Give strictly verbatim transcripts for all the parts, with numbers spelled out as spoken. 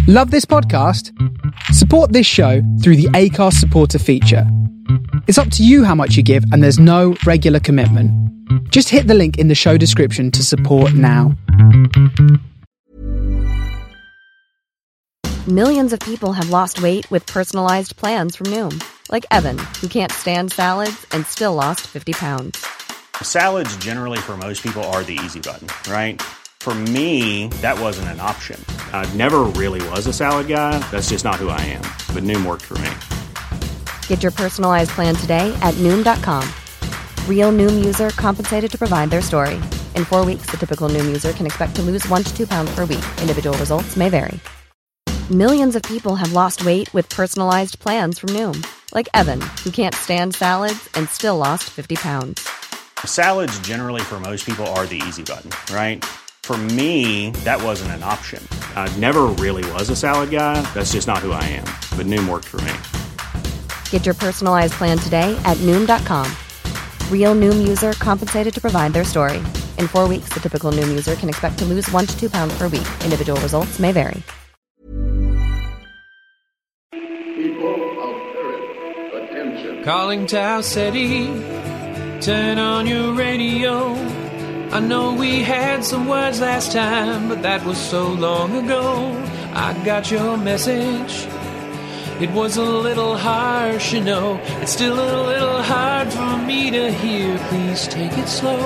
Love this podcast? Support this show through the Acast supporter feature. It's up to you how much you give, and there's no regular commitment. Just hit the link in the show description to support now. Millions of people have lost weight with personalized plans from Noom. Like Evan, who can't stand salads and still lost fifty pounds. Salads generally for most people are the easy button, right? For me, that wasn't an option. I never really was a salad guy. That's just not who I am. But Noom worked for me. Get your personalized plan today at Noom dot com. Real Noom user compensated to provide their story. In four weeks, the typical Noom user can expect to lose one to two pounds per week. Individual results may vary. Millions of people have lost weight with personalized plans from Noom. Like Evan, who can't stand salads and still lost fifty pounds. Salads generally for most people are the easy button, right? For me, that wasn't an option. I never really was a salad guy. That's just not who I am. But Noom worked for me. Get your personalized plan today at Noom dot com. Real Noom user compensated to provide their story. In four weeks, the typical Noom user can expect to lose one to two pounds per week. Individual results may vary. People of Earth, attention. Calling Tau City, turn on your radio. I know we had some words last time, but that was so long ago. I got your message. It was a little harsh, you know. It's still a little hard for me to hear. Please take it slow.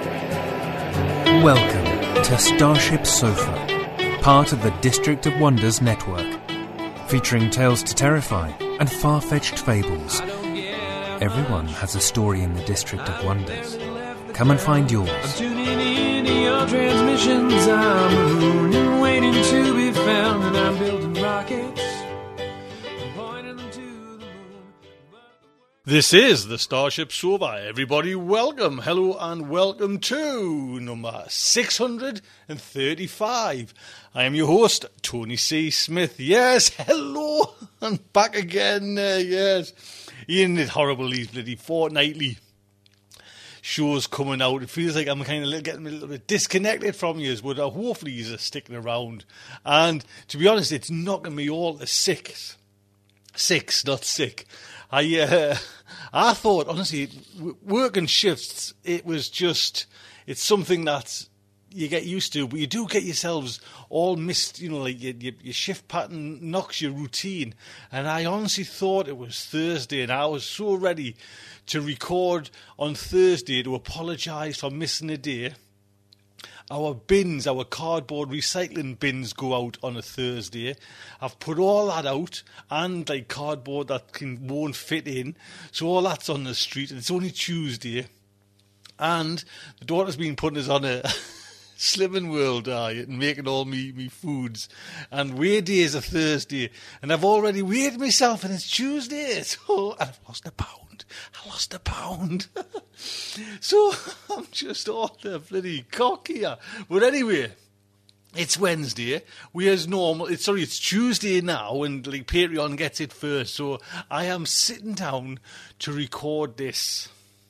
Welcome to Starship Sofa, part of the District of Wonders network, featuring tales to terrify and far-fetched fables. Everyone has a story in the District of Wonders. Come and find yours. I'm tuning in to your transmissions. I'm a moon and waiting to be found, and I'm building rockets. I'm pointing them to the moon. This is the Starship Sofa. Everybody, welcome, hello, and welcome to number six hundred thirty-five. I am your host, Tony C. Smith. Yes, hello, I'm back again. Uh, yes, Ian, it's horrible. These bloody fortnightly shows coming out. It feels like I'm kind of getting a little bit disconnected from you, but uh, hopefully you're sticking around. And to be honest, it's knocking me all to six. Six, not sick. I uh, I thought, honestly, working shifts, it was just, it's something that you get used to, but you do get yourselves all missed, you know, like your, your, your shift pattern knocks your routine. And I honestly thought it was Thursday, and I was so ready to record on Thursday to apologise for missing a day. Our bins, our cardboard recycling bins go out on a Thursday. I've put all that out, and like cardboard that can, won't fit in. So all that's on the street, and it's only Tuesday. And the daughter's been putting us on a Slimming World diet and making all me, me foods. And weigh day is a Thursday. And I've already weighed myself, and it's Tuesday. So, and I've lost a pound. I lost a pound. So I'm just all the bloody cock here. But anyway, it's Wednesday. We as normal. It's sorry, it's Tuesday now, and like Patreon gets it first. So I am sitting down to record this.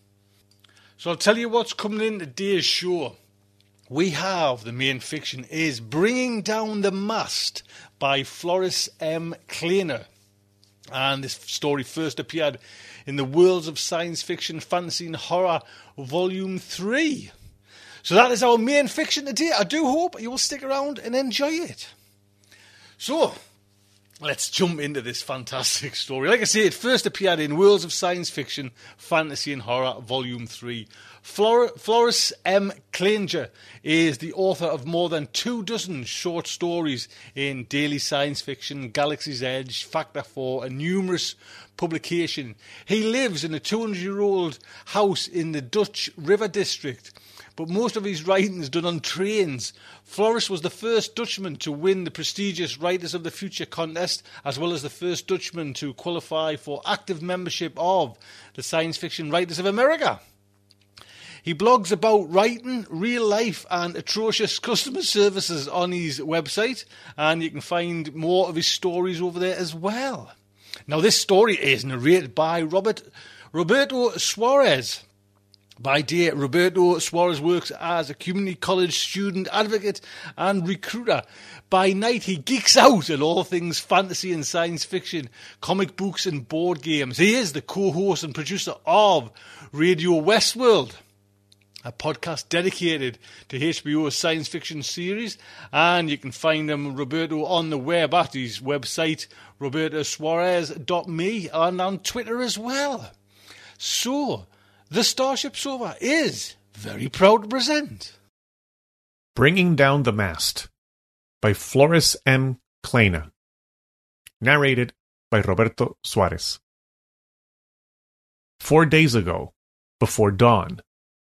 So I'll tell you what's coming in today's show. We have, the main fiction is Bringing Down the Mast by Floris M. Kleiner. And this story first appeared in the Worlds of Science Fiction, Fantasy and Horror, Volume three. So that is our main fiction today. I do hope you will stick around and enjoy it. So, let's jump into this fantastic story. Like I say, it first appeared in Worlds of Science Fiction, Fantasy and Horror, Volume three. Flor- Floris M. Kleiner is the author of more than two dozen short stories in Daily Science Fiction, Galaxy's Edge, Factor four, and numerous publications. He lives in a two hundred year old house in the Dutch River District, but most of his writing is done on trains. Floris was the first Dutchman to win the prestigious Writers of the Future contest, as well as the first Dutchman to qualify for active membership of the Science Fiction Writers of America. He blogs about writing, real life and atrocious customer services on his website, and you can find more of his stories over there as well. Now, this story is narrated by Robert Roberto Suarez, By day, Roberto Suarez works as a community college student advocate and recruiter. By night, he geeks out at all things fantasy and science fiction, comic books and board games. He is the co-host and producer of Radio Westworld, a podcast dedicated to H B O's science fiction series. And you can find him, Roberto, on the web at his website, roberto suarez dot me, and on Twitter as well. So, the Starship Sofa is very proud to present Bringing Down the Mast by Floris M. Kleina. Narrated by Roberto Suarez. Four days ago, before dawn.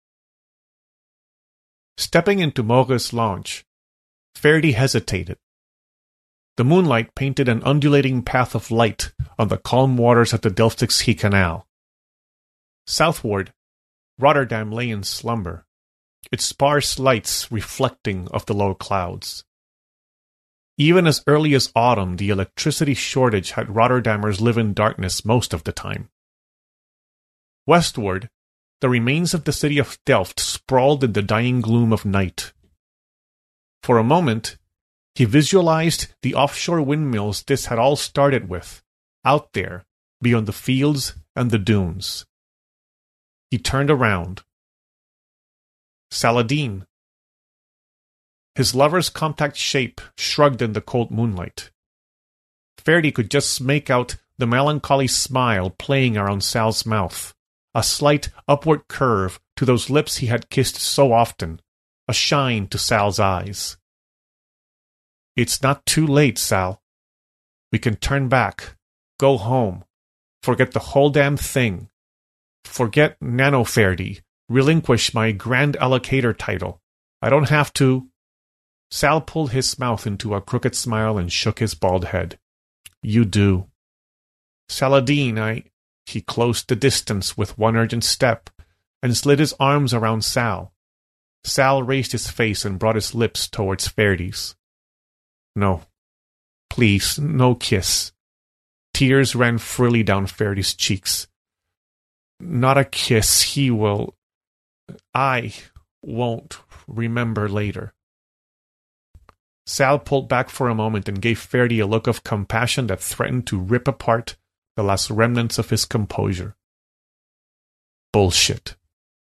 Stepping into Mauge's launch, Faraday hesitated. The moonlight painted an undulating path of light on the calm waters of the Delphic Sea Canal. Southward, Rotterdam lay in slumber, its sparse lights reflecting off the low clouds. Even as early as autumn, the electricity shortage had Rotterdammers live in darkness most of the time. Westward, the remains of the city of Delft sprawled in the dying gloom of night. For a moment, he visualized the offshore windmills this had all started with, out there, beyond the fields and the dunes. He turned around. Saladin. His lover's compact shape shrugged in the cold moonlight. Faraday could just make out the melancholy smile playing around Sal's mouth, a slight upward curve to those lips he had kissed so often, a shine to Sal's eyes. It's not too late, Sal. We can turn back, go home, forget the whole damn thing. Forget Nano Faraday, relinquish my Grand Allocator title. I don't have to. Sal pulled his mouth into a crooked smile and shook his bald head. You do. Saladin, I... He closed the distance with one urgent step and slid his arms around Sal. Sal raised his face and brought his lips towards Faraday's. No. Please, no kiss. Tears ran freely down Faraday's cheeks. Not a kiss, he will... I won't remember later. Sal pulled back for a moment and gave Faraday a look of compassion that threatened to rip apart the last remnants of his composure. Bullshit.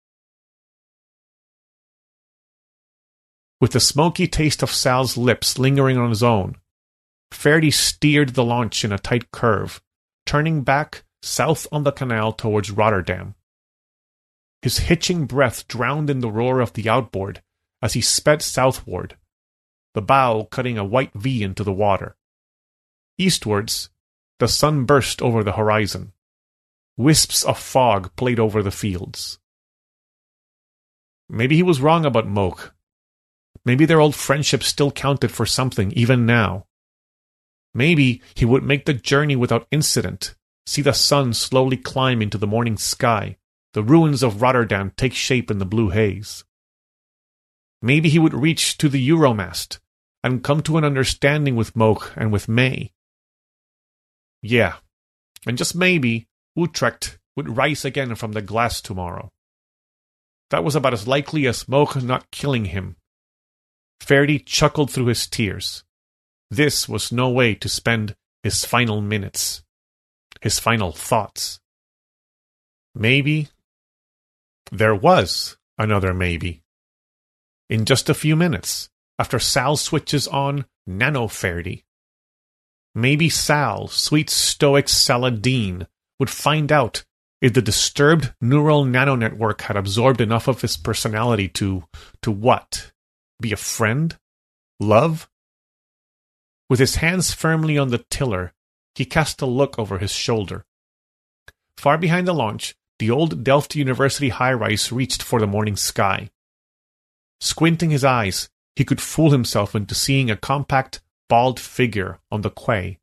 With the smoky taste of Sal's lips lingering on his own, Faraday steered the launch in a tight curve, turning back south on the canal towards Rotterdam. His hitching breath drowned in the roar of the outboard as he sped southward, the bow cutting a white V into the water. Eastwards, the sun burst over the horizon. Wisps of fog played over the fields. Maybe he was wrong about Mauge. Maybe their old friendship still counted for something even now. Maybe he would make the journey without incident, see the sun slowly climb into the morning sky, the ruins of Rotterdam take shape in the blue haze. Maybe he would reach to the Euromast and come to an understanding with Mauge and with May. Yeah, and just maybe Utrecht would rise again from the glass tomorrow. That was about as likely as Mauge not killing him. Faraday chuckled through his tears. This was no way to spend his final minutes, his final thoughts. Maybe there was another maybe. In just a few minutes, after Sal switches on Nano Faraday, maybe Sal, sweet stoic Saladin, would find out if the disturbed neural nanonetwork had absorbed enough of his personality to, to what? Be a friend? Love? With his hands firmly on the tiller, he cast a look over his shoulder. Far behind the launch, the old Delft University high-rise reached for the morning sky. Squinting his eyes, he could fool himself into seeing a compact, bald figure on the quay.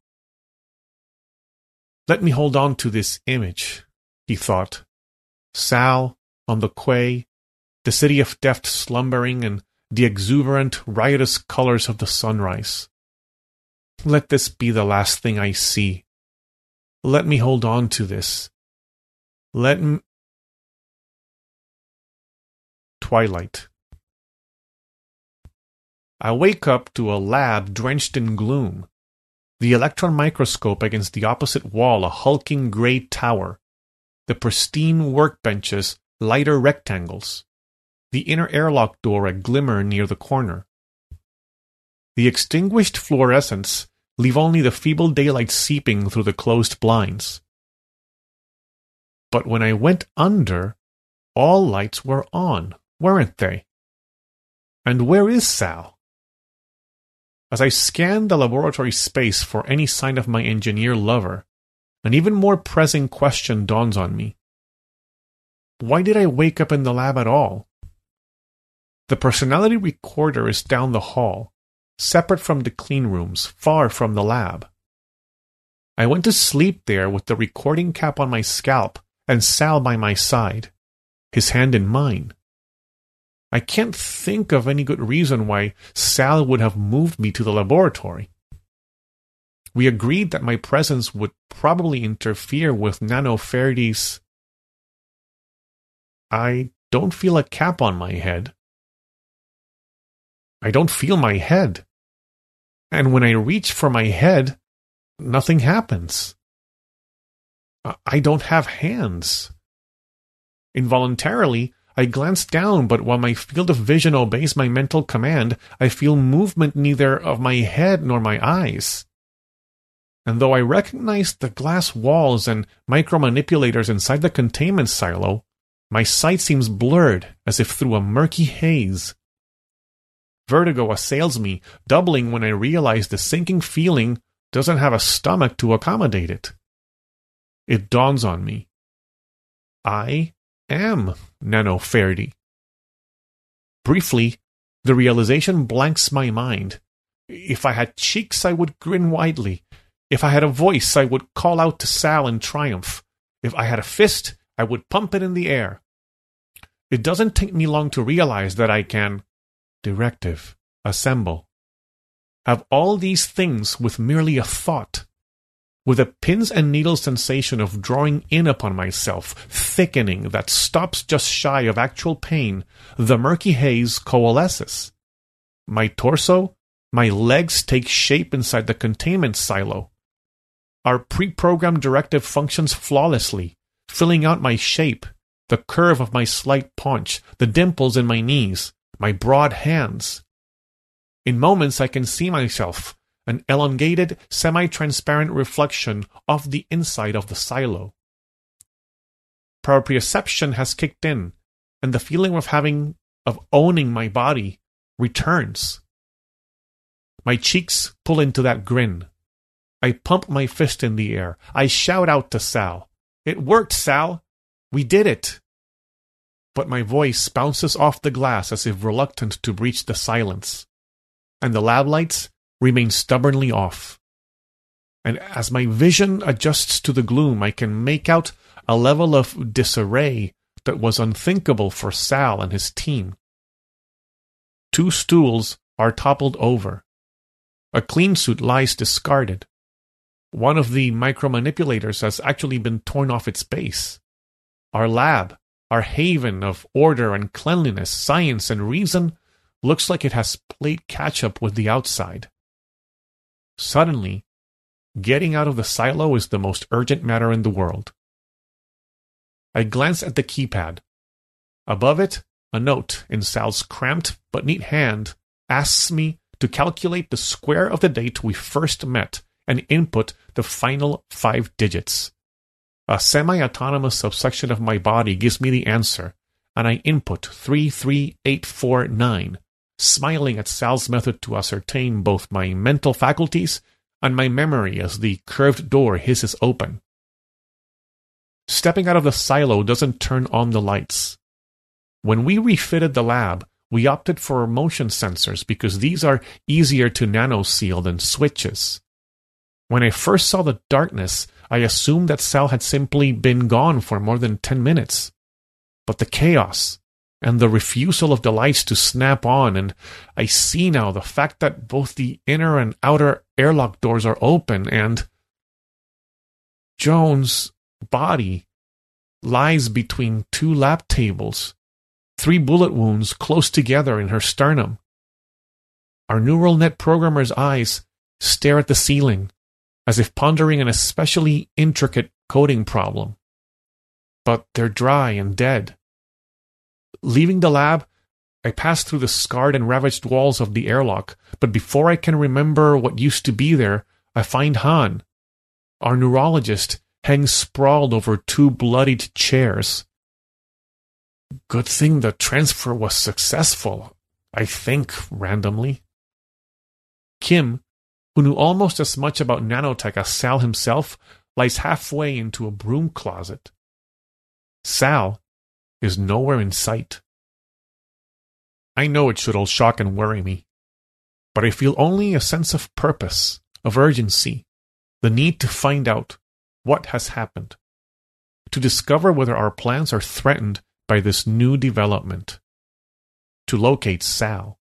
Let me hold on to this image, he thought. Sal, on the quay, the city of Delft slumbering in the exuberant, riotous colors of the sunrise. Let this be the last thing I see. Let me hold on to this. Let me... twilight. I wake up to a lab drenched in gloom. The electron microscope against the opposite wall, a hulking gray tower. The pristine workbenches, lighter rectangles. The inner airlock door a glimmer near the corner. The extinguished fluorescents leave only the feeble daylight seeping through the closed blinds. But when I went under, all lights were on, weren't they? And where is Sal? As I scan the laboratory space for any sign of my engineer lover, an even more pressing question dawns on me. Why did I wake up in the lab at all? The personality recorder is down the hall, separate from the clean rooms, far from the lab. I went to sleep there with the recording cap on my scalp and Sal by my side, his hand in mine. I can't think of any good reason why Sal would have moved me to the laboratory. We agreed that my presence would probably interfere with Nano Faraday's... I don't feel a cap on my head. I don't feel my head. And when I reach for my head, nothing happens. I don't have hands. Involuntarily, I glance down, but while my field of vision obeys my mental command, I feel movement neither of my head nor my eyes. And though I recognize the glass walls and micromanipulators inside the containment silo, my sight seems blurred as if through a murky haze. Vertigo assails me, doubling when I realize the sinking feeling doesn't have a stomach to accommodate it. It dawns on me. I am Nano Faraday. Briefly, the realization blanks my mind. If I had cheeks, I would grin widely. If I had a voice, I would call out to Sal in triumph. If I had a fist, I would pump it in the air. It doesn't take me long to realize that I can directive, assemble, have all these things with merely a thought. With a pins and needles sensation of drawing in upon myself, thickening that stops just shy of actual pain, the murky haze coalesces. My torso, my legs take shape inside the containment silo. Our pre-programmed directive functions flawlessly, filling out my shape, the curve of my slight paunch, the dimples in my knees, my broad hands. In moments I can see myself, an elongated, semi-transparent reflection of the inside of the silo. Proprioception has kicked in, and the feeling of having, of owning my body returns. My cheeks pull into that grin. I pump my fist in the air. I shout out to Sal. It worked, Sal! We did it! But my voice bounces off the glass as if reluctant to breach the silence. And the lab lights remain stubbornly off. And as my vision adjusts to the gloom, I can make out a level of disarray that was unthinkable for Sal and his team. Two stools are toppled over. A clean suit lies discarded. One of the micromanipulators has actually been torn off its base. Our lab, our haven of order and cleanliness, science and reason, looks like it has played catch-up with the outside. Suddenly, getting out of the silo is the most urgent matter in the world. I glance at the keypad. Above it, a note in Sal's cramped but neat hand asks me to calculate the square of the date we first met and input the final five digits. A semi-autonomous subsection of my body gives me the answer, and I input three three eight four nine, smiling at Sal's method to ascertain both my mental faculties and my memory as the curved door hisses open. Stepping out of the silo doesn't turn on the lights. When we refitted the lab, we opted for motion sensors because these are easier to nano-seal than switches. When I first saw the darkness, I assumed that Sal had simply been gone for more than ten minutes. But the chaos, and the refusal of the lights to snap on, and I see now the fact that both the inner and outer airlock doors are open, and Joan's body lies between two lab tables, three bullet wounds close together in her sternum. Our neural net programmer's eyes stare at the ceiling, as if pondering an especially intricate coding problem. But they're dry and dead. Leaving the lab, I pass through the scarred and ravaged walls of the airlock, but before I can remember what used to be there, I find Han. Our neurologist hangs sprawled over two bloodied chairs. Good thing the transfer was successful, I think, randomly. Kim, who knew almost as much about nanotech as Sal himself, lies halfway into a broom closet. Sal is nowhere in sight. I know it should all shock and worry me, but I feel only a sense of purpose, of urgency, the need to find out what has happened, to discover whether our plans are threatened by this new development, to locate Sal.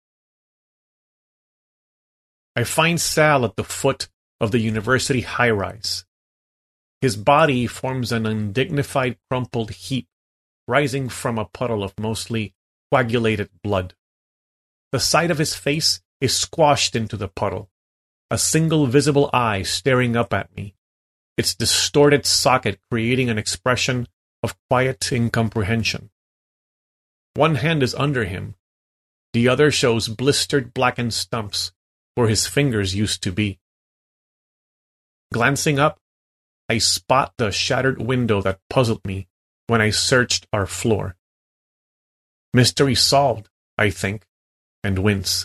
I find Sal at the foot of the university high-rise. His body forms an undignified crumpled heap rising from a puddle of mostly coagulated blood. The side of his face is squashed into the puddle, a single visible eye staring up at me, its distorted socket creating an expression of quiet incomprehension. One hand is under him, the other shows blistered blackened stumps where his fingers used to be. Glancing up, I spot the shattered window that puzzled me when I searched our floor. Mystery solved, I think, and wince.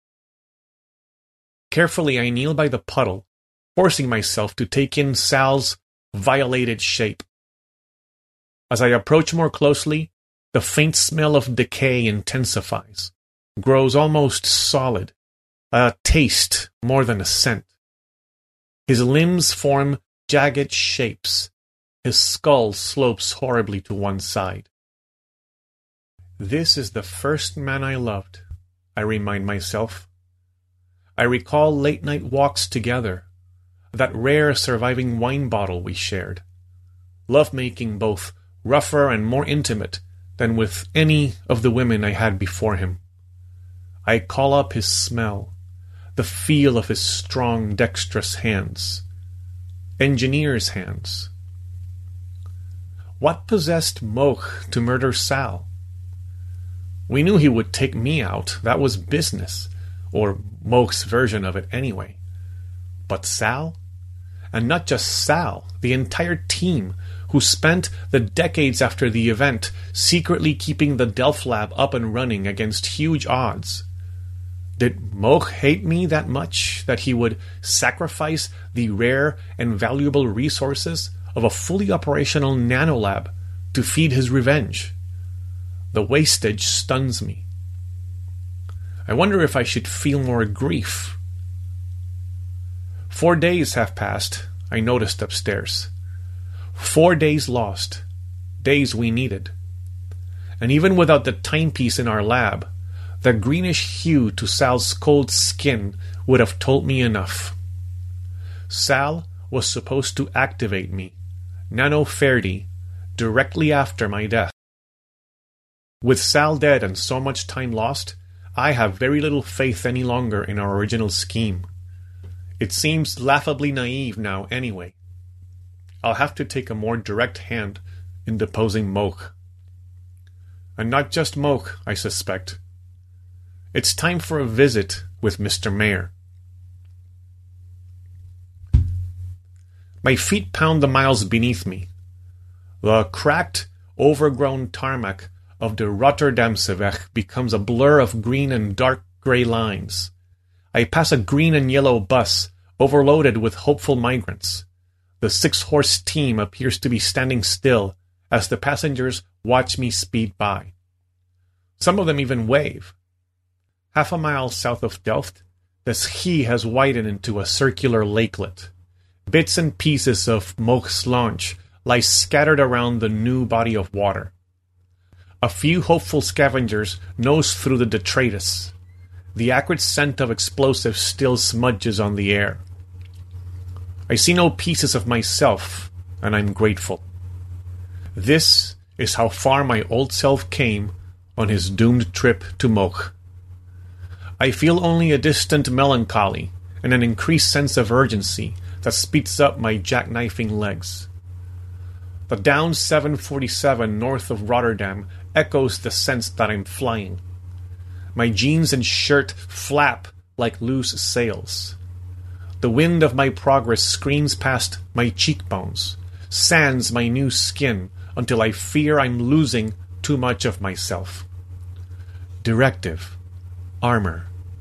Carefully I kneel by the puddle, forcing myself to take in Sal's violated shape. As I approach more closely, the faint smell of decay intensifies, grows almost solid, a taste more than a scent. His limbs form jagged shapes. His skull slopes horribly to one side. This is the first man I loved, I remind myself. I recall late-night walks together, that rare surviving wine bottle we shared, love-making both rougher and more intimate than with any of the women I had before him. I call up his smell, the feel of his strong, dexterous hands. Engineer's hands. What possessed Moch to murder Sal? We knew he would take me out. That was business, or Moch's version of it anyway. But Sal? And not just Sal, the entire team, who spent the decades after the event secretly keeping the Delph lab up and running against huge odds. Did Moch hate me that much that he would sacrifice the rare and valuable resources of a fully operational nanolab to feed his revenge? The wastage stuns me. I wonder if I should feel more grief. Four days have passed, I noticed upstairs. Four days lost, days we needed. And even without the timepiece in our lab, the greenish hue to Sal's cold skin would have told me enough. Sal was supposed to activate me, Nano Ferdi, directly after my death. With Sal dead and so much time lost, I have very little faith any longer in our original scheme. It seems laughably naive now anyway. I'll have to take a more direct hand in deposing Moch. And not just Moch, I suspect. It's time for a visit with Mister Mayer. My feet pound the miles beneath me. The cracked, overgrown tarmac of the Rotterdamseweg becomes a blur of green and dark grey lines. I pass a green and yellow bus overloaded with hopeful migrants. The six-horse team appears to be standing still as the passengers watch me speed by. Some of them even wave. Half a mile south of Delft, the Schie has widened into a circular lakelet. Bits and pieces of Moch's launch lie scattered around the new body of water. A few hopeful scavengers nose through the detritus. The acrid scent of explosives still smudges on the air. I see no pieces of myself, and I'm grateful. This is how far my old self came on his doomed trip to Moch. I feel only a distant melancholy and an increased sense of urgency that speeds up my jackknifing legs. The down seven forty-seven north of Rotterdam echoes the sense that I'm flying. My jeans and shirt flap like loose sails. The wind of my progress screams past my cheekbones, sands my new skin until I fear I'm losing too much of myself. Directive. Armor.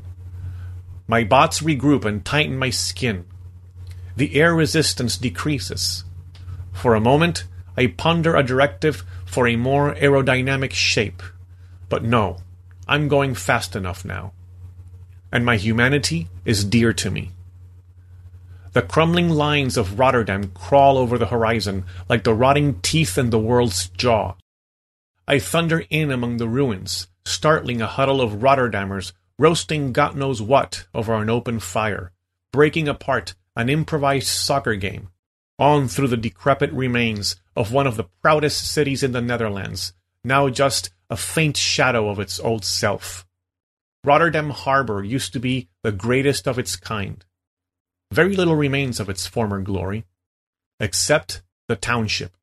My bots regroup and tighten my skin. The air resistance decreases. For a moment, I ponder a directive for a more aerodynamic shape. But no, I'm going fast enough now. And my humanity is dear to me. The crumbling lines of Rotterdam crawl over the horizon like the rotting teeth in the world's jaw. I thunder in among the ruins, startling a huddle of Rotterdammers roasting God knows what over an open fire, breaking apart an improvised soccer game, on through the decrepit remains of one of the proudest cities in the Netherlands, now just a faint shadow of its old self. Rotterdam Harbor used to be the greatest of its kind. Very little remains of its former glory, except the township.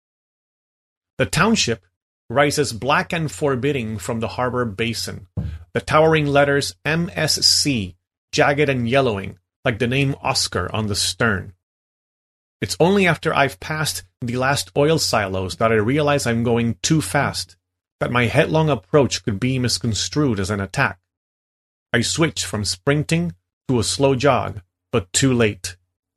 The township rises black and forbidding from the harbor basin, the towering letters M S C jagged and yellowing like the name Oscar on the stern. It's only after I've passed the last oil silos that I realize I'm going too fast, that my headlong approach could be misconstrued as an attack. I switch from sprinting to a slow jog, but too late.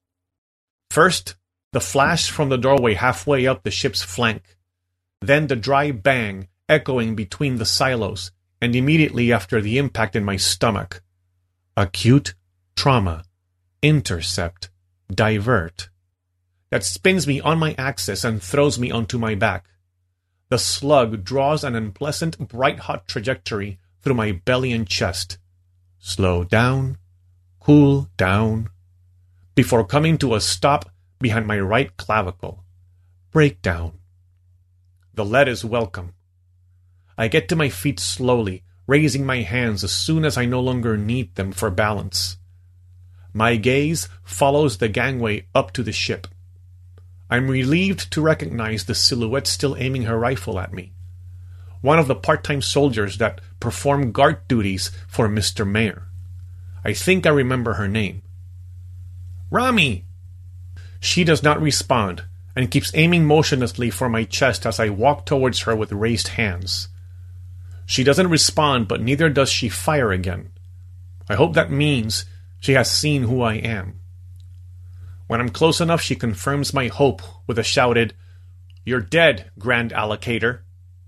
First, the flash from the doorway halfway up the ship's flank, then the dry bang echoing between the silos, and immediately after the impact in my stomach. Acute trauma. Intercept. Divert. That spins me on my axis and throws me onto my back. The slug draws an unpleasant, bright-hot trajectory through my belly and chest. Slow down. Cool down. Before coming to a stop behind my right clavicle. Breakdown. The lead is welcome. I get to my feet slowly, raising my hands as soon as I no longer need them for balance. My gaze follows the gangway up to the ship. I'm relieved to recognize the silhouette still aiming her rifle at me. One of the part-time soldiers that perform guard duties for Mister Mayer. I think I remember her name. Rami! She does not respond, and keeps aiming motionlessly for my chest as I walk towards her with raised hands. She doesn't respond, but neither does she fire again. I hope that means she has seen who I am. When I'm close enough, she confirms my hope with a shouted, "You're dead, Grand Allocator."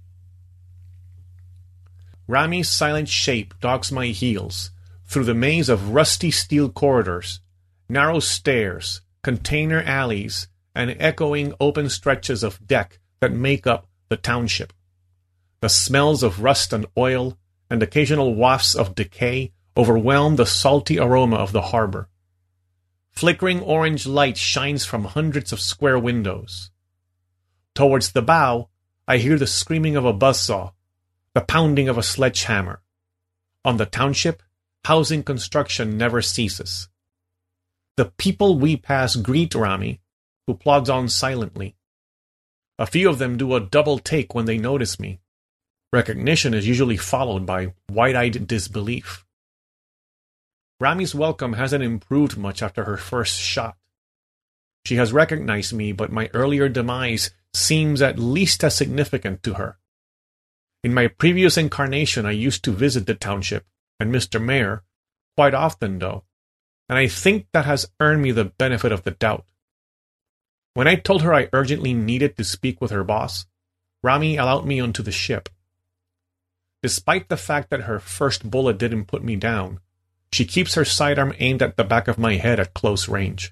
Rami's silent shape dogs my heels, through the maze of rusty steel corridors, narrow stairs, container alleys, and echoing open stretches of deck that make up the township. The smells of rust and oil, and occasional wafts of decay overwhelm the salty aroma of the harbor. Flickering orange light shines from hundreds of square windows. Towards the bow, I hear the screaming of a buzzsaw, the pounding of a sledgehammer. On the township, housing construction never ceases. The people we pass greet Rami, who plods on silently. A few of them do a double take when they notice me. Recognition is usually followed by wide-eyed disbelief. Rami's welcome hasn't improved much after her first shot. She has recognized me, but my earlier demise seems at least as significant to her. In my previous incarnation, I used to visit the township, and Mister Mayer, quite often though, and I think that has earned me the benefit of the doubt. When I told her I urgently needed to speak with her boss, Rami allowed me onto the ship. Despite the fact that her first bullet didn't put me down, she keeps her sidearm aimed at the back of my head at close range.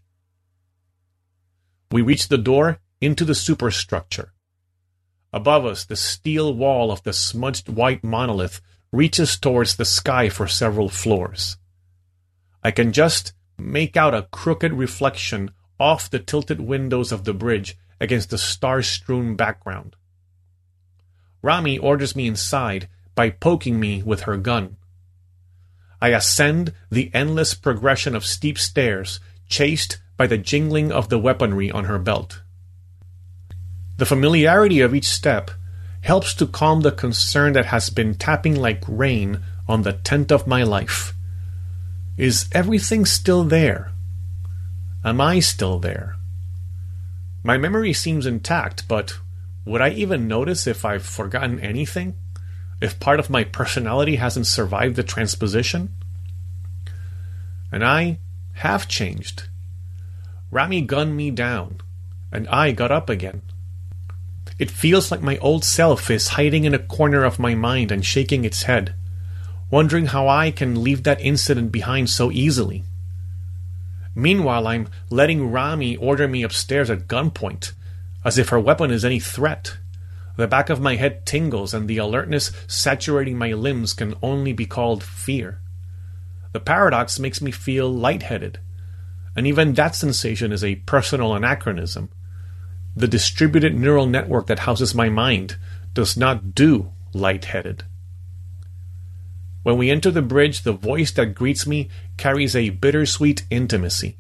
We reach the door into the superstructure. Above us, the steel wall of the smudged white monolith reaches towards the sky for several floors. I can just make out a crooked reflection off the tilted windows of the bridge against the star-strewn background. Rami orders me inside, by poking me with her gun. I ascend the endless progression of steep stairs, chased by the jingling of the weaponry on her belt. The familiarity of each step helps to calm the concern that has been tapping like rain on the tent of my life. Is everything still there? Am I still there? My memory seems intact, but would I even notice if I've forgotten anything? If part of my personality hasn't survived the transposition? And I have changed. Rami gunned me down, and I got up again. It feels like my old self is hiding in a corner of my mind and shaking its head, wondering how I can leave that incident behind so easily. Meanwhile, I'm letting Rami order me upstairs at gunpoint, as if her weapon is any threat. The back of my head tingles, and the alertness saturating my limbs can only be called fear. The paradox makes me feel lightheaded, and even that sensation is a personal anachronism. The distributed neural network that houses my mind does not do lightheaded. When we enter the bridge, the voice that greets me carries a bittersweet intimacy.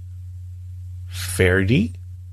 Ferdy?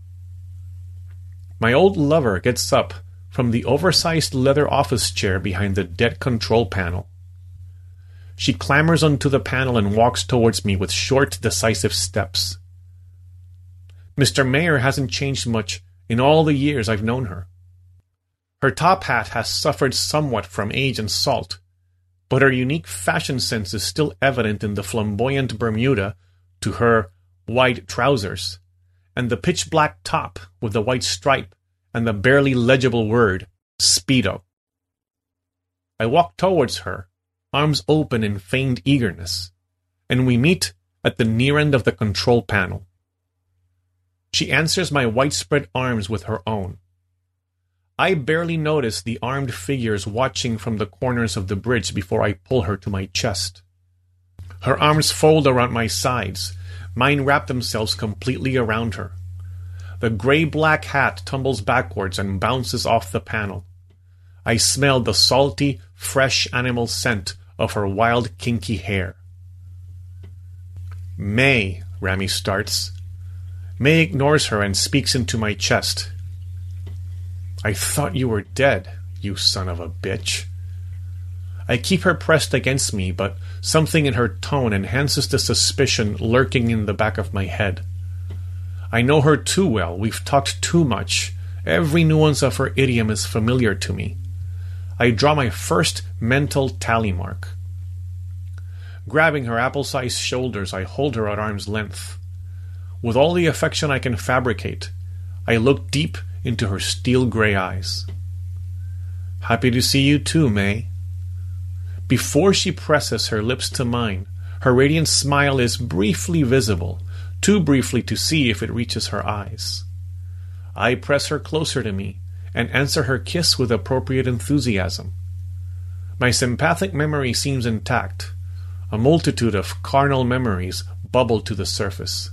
My old lover gets up from the oversized leather office chair behind the dead control panel. She clambers onto the panel and walks towards me with short, decisive steps. Mister Mayer hasn't changed much in all the years I've known her. Her top hat has suffered somewhat from age and salt, but her unique fashion sense is still evident in the flamboyant Bermuda to her white trousers, and the pitch-black top with the white stripe and the barely legible word, Speedo. I walk towards her, arms open in feigned eagerness, and we meet at the near end of the control panel. She answers my widespread arms with her own. I barely notice the armed figures watching from the corners of the bridge before I pull her to my chest. Her arms fold around my sides. Mine wrap themselves completely around her. The gray-black hat tumbles backwards and bounces off the panel. I smell the salty, fresh animal scent of her wild, kinky hair. May, Rami starts. May ignores her and speaks into my chest. I thought you were dead, you son of a bitch. I keep her pressed against me, but something in her tone enhances the suspicion lurking in the back of my head. I know her too well. We've talked too much. Every nuance of her idiom is familiar to me. I draw my first mental tally mark. Grabbing her apple-sized shoulders, I hold her at arm's length. With all the affection I can fabricate, I look deep into her steel-gray eyes. Happy to see you too, May. Before she presses her lips to mine, her radiant smile is briefly visible, too briefly to see if it reaches her eyes. I press her closer to me and answer her kiss with appropriate enthusiasm. My sympathetic memory seems intact. A multitude of carnal memories bubble to the surface.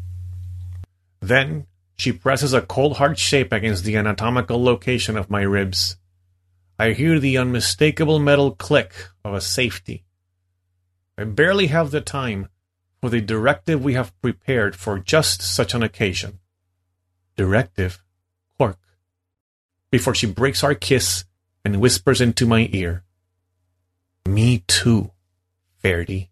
Then she presses a cold hard shape against the anatomical location of my ribs. I hear the unmistakable metal click of a safety. I barely have the time for the directive we have prepared for just such an occasion. Directive, Quark. Before she breaks our kiss and whispers into my ear, Me too, Ferdy.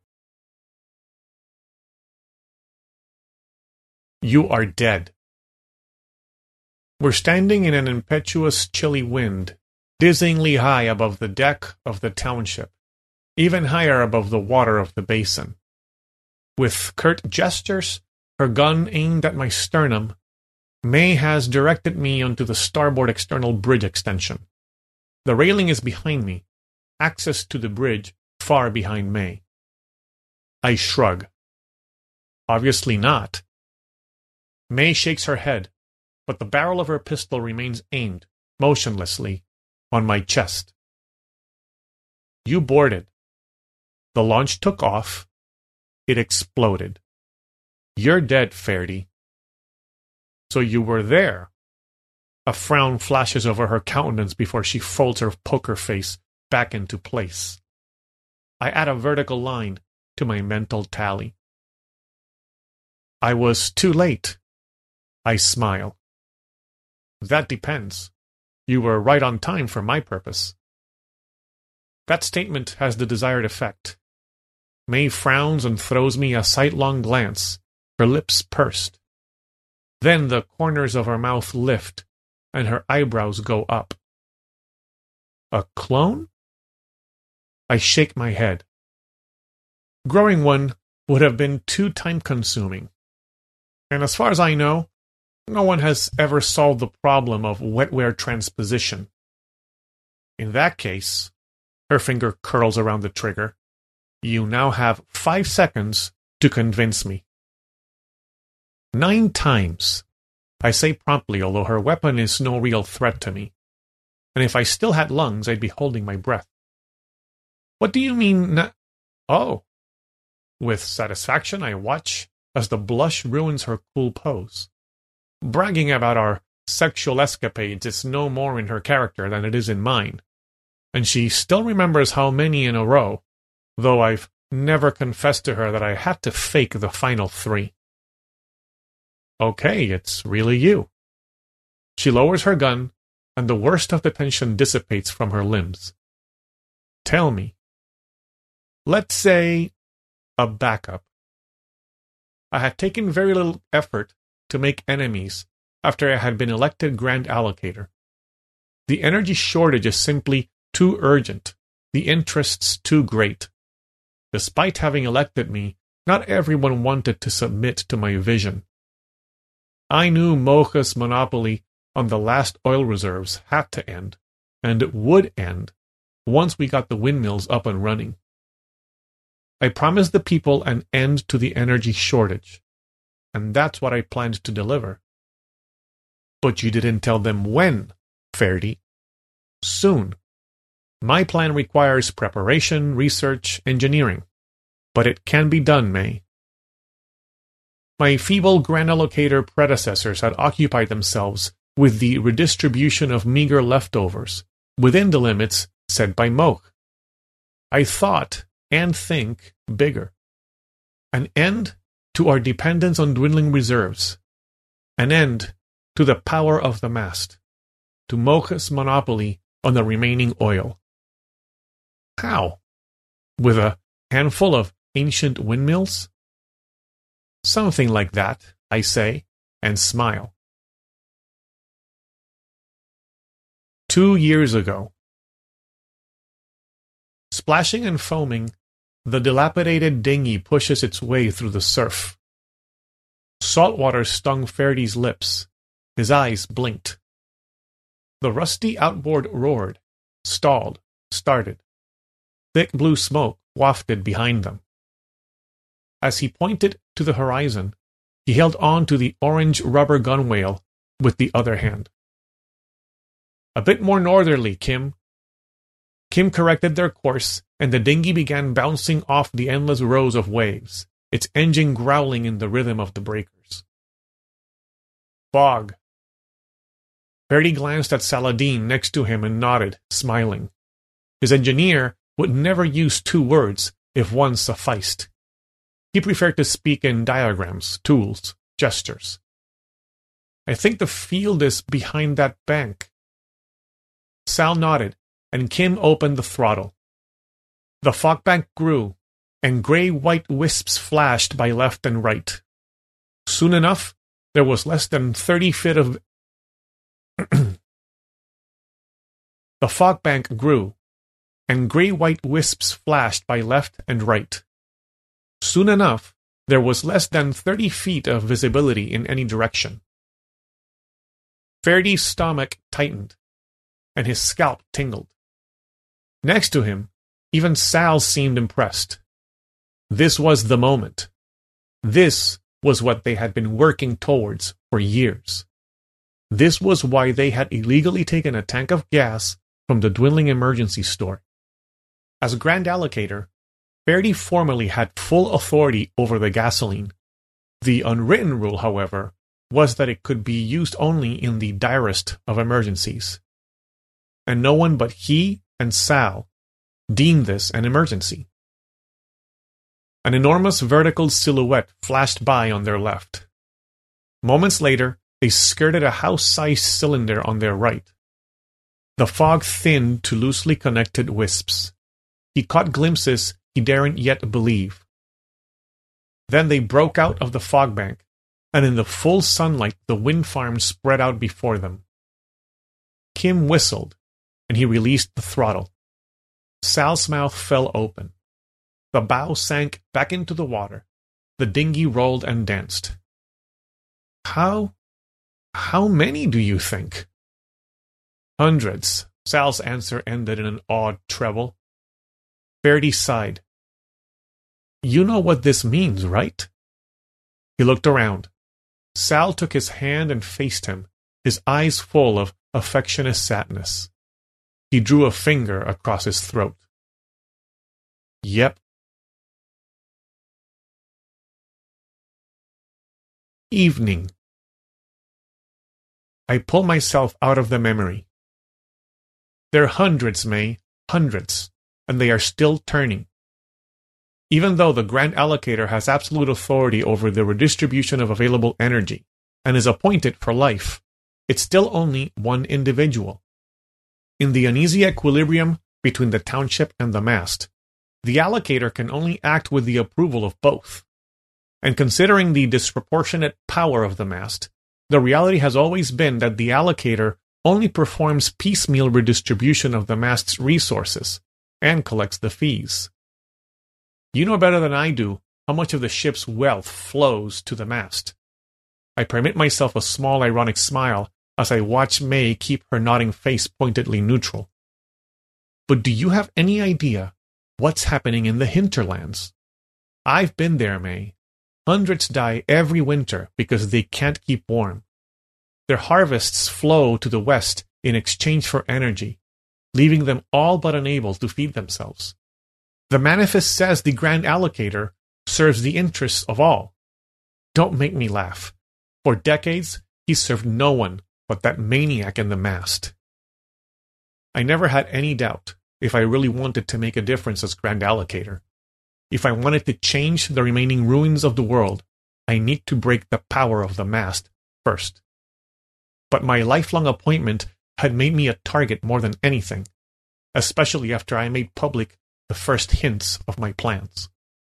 You are dead. We're standing in an impetuous, chilly wind, dizzyingly high above the deck of the township, even higher above the water of the basin. With curt gestures, her gun aimed at my sternum, May has directed me onto the starboard external bridge extension. The railing is behind me, access to the bridge far behind May. I shrug. Obviously not. May shakes her head, but the barrel of her pistol remains aimed, motionlessly, on my chest. You boarded. The launch took off. It exploded. You're dead, Ferdy. So you were there. A frown flashes over her countenance before she folds her poker face back into place. I add a vertical line to my mental tally. I was too late. I smile. That depends. You were right on time for my purpose. That statement has the desired effect. May frowns and throws me a sidelong glance, her lips pursed. Then the corners of her mouth lift, and her eyebrows go up. A clone? I shake my head. Growing one would have been too time-consuming. And as far as I know, no one has ever solved the problem of wetware transposition. In that case, her finger curls around the trigger, you now have five seconds to convince me. Nine times, I say promptly, although her weapon is no real threat to me. And if I still had lungs, I'd be holding my breath. What do you mean, na- Oh. With satisfaction, I watch as the blush ruins her cool pose. Bragging about our sexual escapades is no more in her character than it is in mine. And she still remembers how many in a row, though I've never confessed to her that I had to fake the final three. Okay, it's really you. She lowers her gun, and the worst of the tension dissipates from her limbs. Tell me. Let's say a backup. I had taken very little effort to make enemies after I had been elected Grand Allocator. The energy shortage is simply too urgent, the interests too great. Despite having elected me, not everyone wanted to submit to my vision. I knew Mocha's monopoly on the last oil reserves had to end, and it would end once we got the windmills up and running. I promised the people an end to the energy shortage, and that's what I planned to deliver. But you didn't tell them when, Ferdy. Soon. My plan requires preparation, research, engineering, but it can be done, May. My feeble Grand Allocator predecessors had occupied themselves with the redistribution of meager leftovers, within the limits set by Moch. I thought, and think, bigger. An end to our dependence on dwindling reserves. An end to the power of the mast. To Mocha's monopoly on the remaining oil. How? With a handful of ancient windmills? Something like that, I say, and smile. Two years ago. Splashing and foaming, the dilapidated dinghy pushes its way through the surf. Salt water stung Ferdy's lips. His eyes blinked. The rusty outboard roared, stalled, started. Thick blue smoke wafted behind them. As he pointed to the horizon, he held on to the orange rubber gunwale with the other hand. A bit more northerly, Kim. Kim corrected their course, and the dinghy began bouncing off the endless rows of waves, its engine growling in the rhythm of the breakers. Fog. Ferdy glanced at Saladin next to him and nodded, smiling. His engineer would never use two words if one sufficed. He preferred to speak in diagrams, tools, gestures. I think the field is behind that bank. Sal nodded, and Kim opened the throttle. The fog bank grew, and gray-white wisps flashed by left and right. Soon enough, there was less than thirty feet of... The fog bank grew, and gray-white wisps flashed by left and right. Soon enough, there was less than thirty feet of visibility in any direction. Ferdy's stomach tightened, and his scalp tingled. Next to him, even Sal seemed impressed. This was the moment. This was what they had been working towards for years. This was why they had illegally taken a tank of gas from the dwindling emergency store. As Grand Allocator, Ferdy formally had full authority over the gasoline. The unwritten rule, however, was that it could be used only in the direst of emergencies. And no one but he and Sal deemed this an emergency. An enormous vertical silhouette flashed by on their left. Moments later, they skirted a house-sized cylinder on their right. The fog thinned to loosely connected wisps. He caught glimpses he daren't yet believe. Then they broke out of the fog bank, and in the full sunlight the wind farm spread out before them. Kim whistled, and he released the throttle. Sal's mouth fell open. The bow sank back into the water. The dinghy rolled and danced. How... how many do you think? Hundreds. Sal's answer ended in an awed treble. Verdi sighed. You know what this means, right? He looked around. Sal took his hand and faced him, his eyes full of affectionate sadness. He drew a finger across his throat. Yep. Evening. I pull myself out of the memory. There are hundreds, May, hundreds, and they are still turning. Even though the Grand Allocator has absolute authority over the redistribution of available energy and is appointed for life, it's still only one individual. In the uneasy equilibrium between the township and the mast, the allocator can only act with the approval of both. And considering the disproportionate power of the mast, the reality has always been that the allocator only performs piecemeal redistribution of the mast's resources and collects the fees. You know better than I do how much of the ship's wealth flows to the mast. I permit myself a small ironic smile as I watch May keep her nodding face pointedly neutral. But do you have any idea what's happening in the hinterlands? I've been there, May. Hundreds die every winter because they can't keep warm. Their harvests flow to the west in exchange for energy, leaving them all but unable to feed themselves. The manifest says the Grand Allocator serves the interests of all. Don't make me laugh. For decades, he served no one but that maniac in the mast. I never had any doubt if I really wanted to make a difference as Grand Allocator. If I wanted to change the remaining ruins of the world, I need to break the power of the mast first. But my lifelong appointment had made me a target more than anything, especially after I made public the first hints of my plans.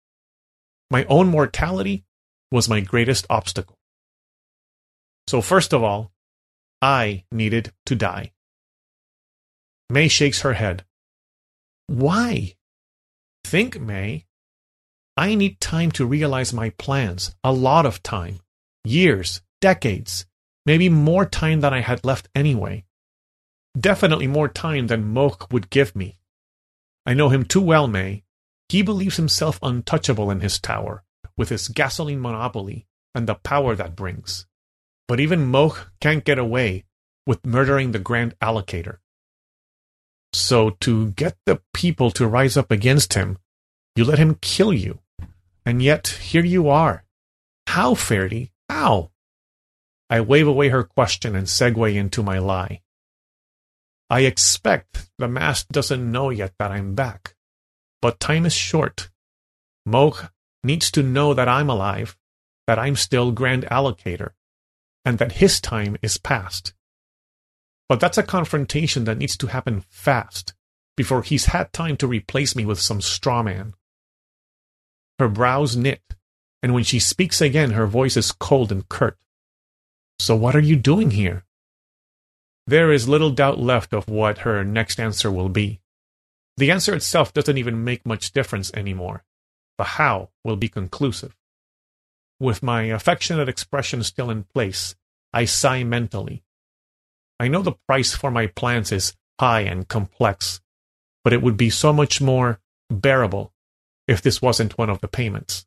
My own mortality was my greatest obstacle. So first of all, I needed to die. May shakes her head. Why? Think, May. I need time to realize my plans, a lot of time, years, decades, maybe more time than I had left anyway. Definitely more time than Moch would give me. I know him too well, May. He believes himself untouchable in his tower, with his gasoline monopoly and the power that brings. But even Moch can't get away with murdering the Grand Allocator. So to get the people to rise up against him, you let him kill you. And yet, here you are. How, Verdi? How? I wave away her question and segue into my lie. I expect the mast doesn't know yet that I'm back. But time is short. Moch needs to know that I'm alive, that I'm still Grand Allocator, and that his time is past. But that's a confrontation that needs to happen fast, before he's had time to replace me with some straw man. Her brows knit, and when she speaks again, her voice is cold and curt. So what are you doing here? There is little doubt left of what her next answer will be. The answer itself doesn't even make much difference anymore. The how will be conclusive. With my affectionate expression still in place, I sigh mentally. I know the price for my plans is high and complex, but it would be so much more bearable if this wasn't one of the payments.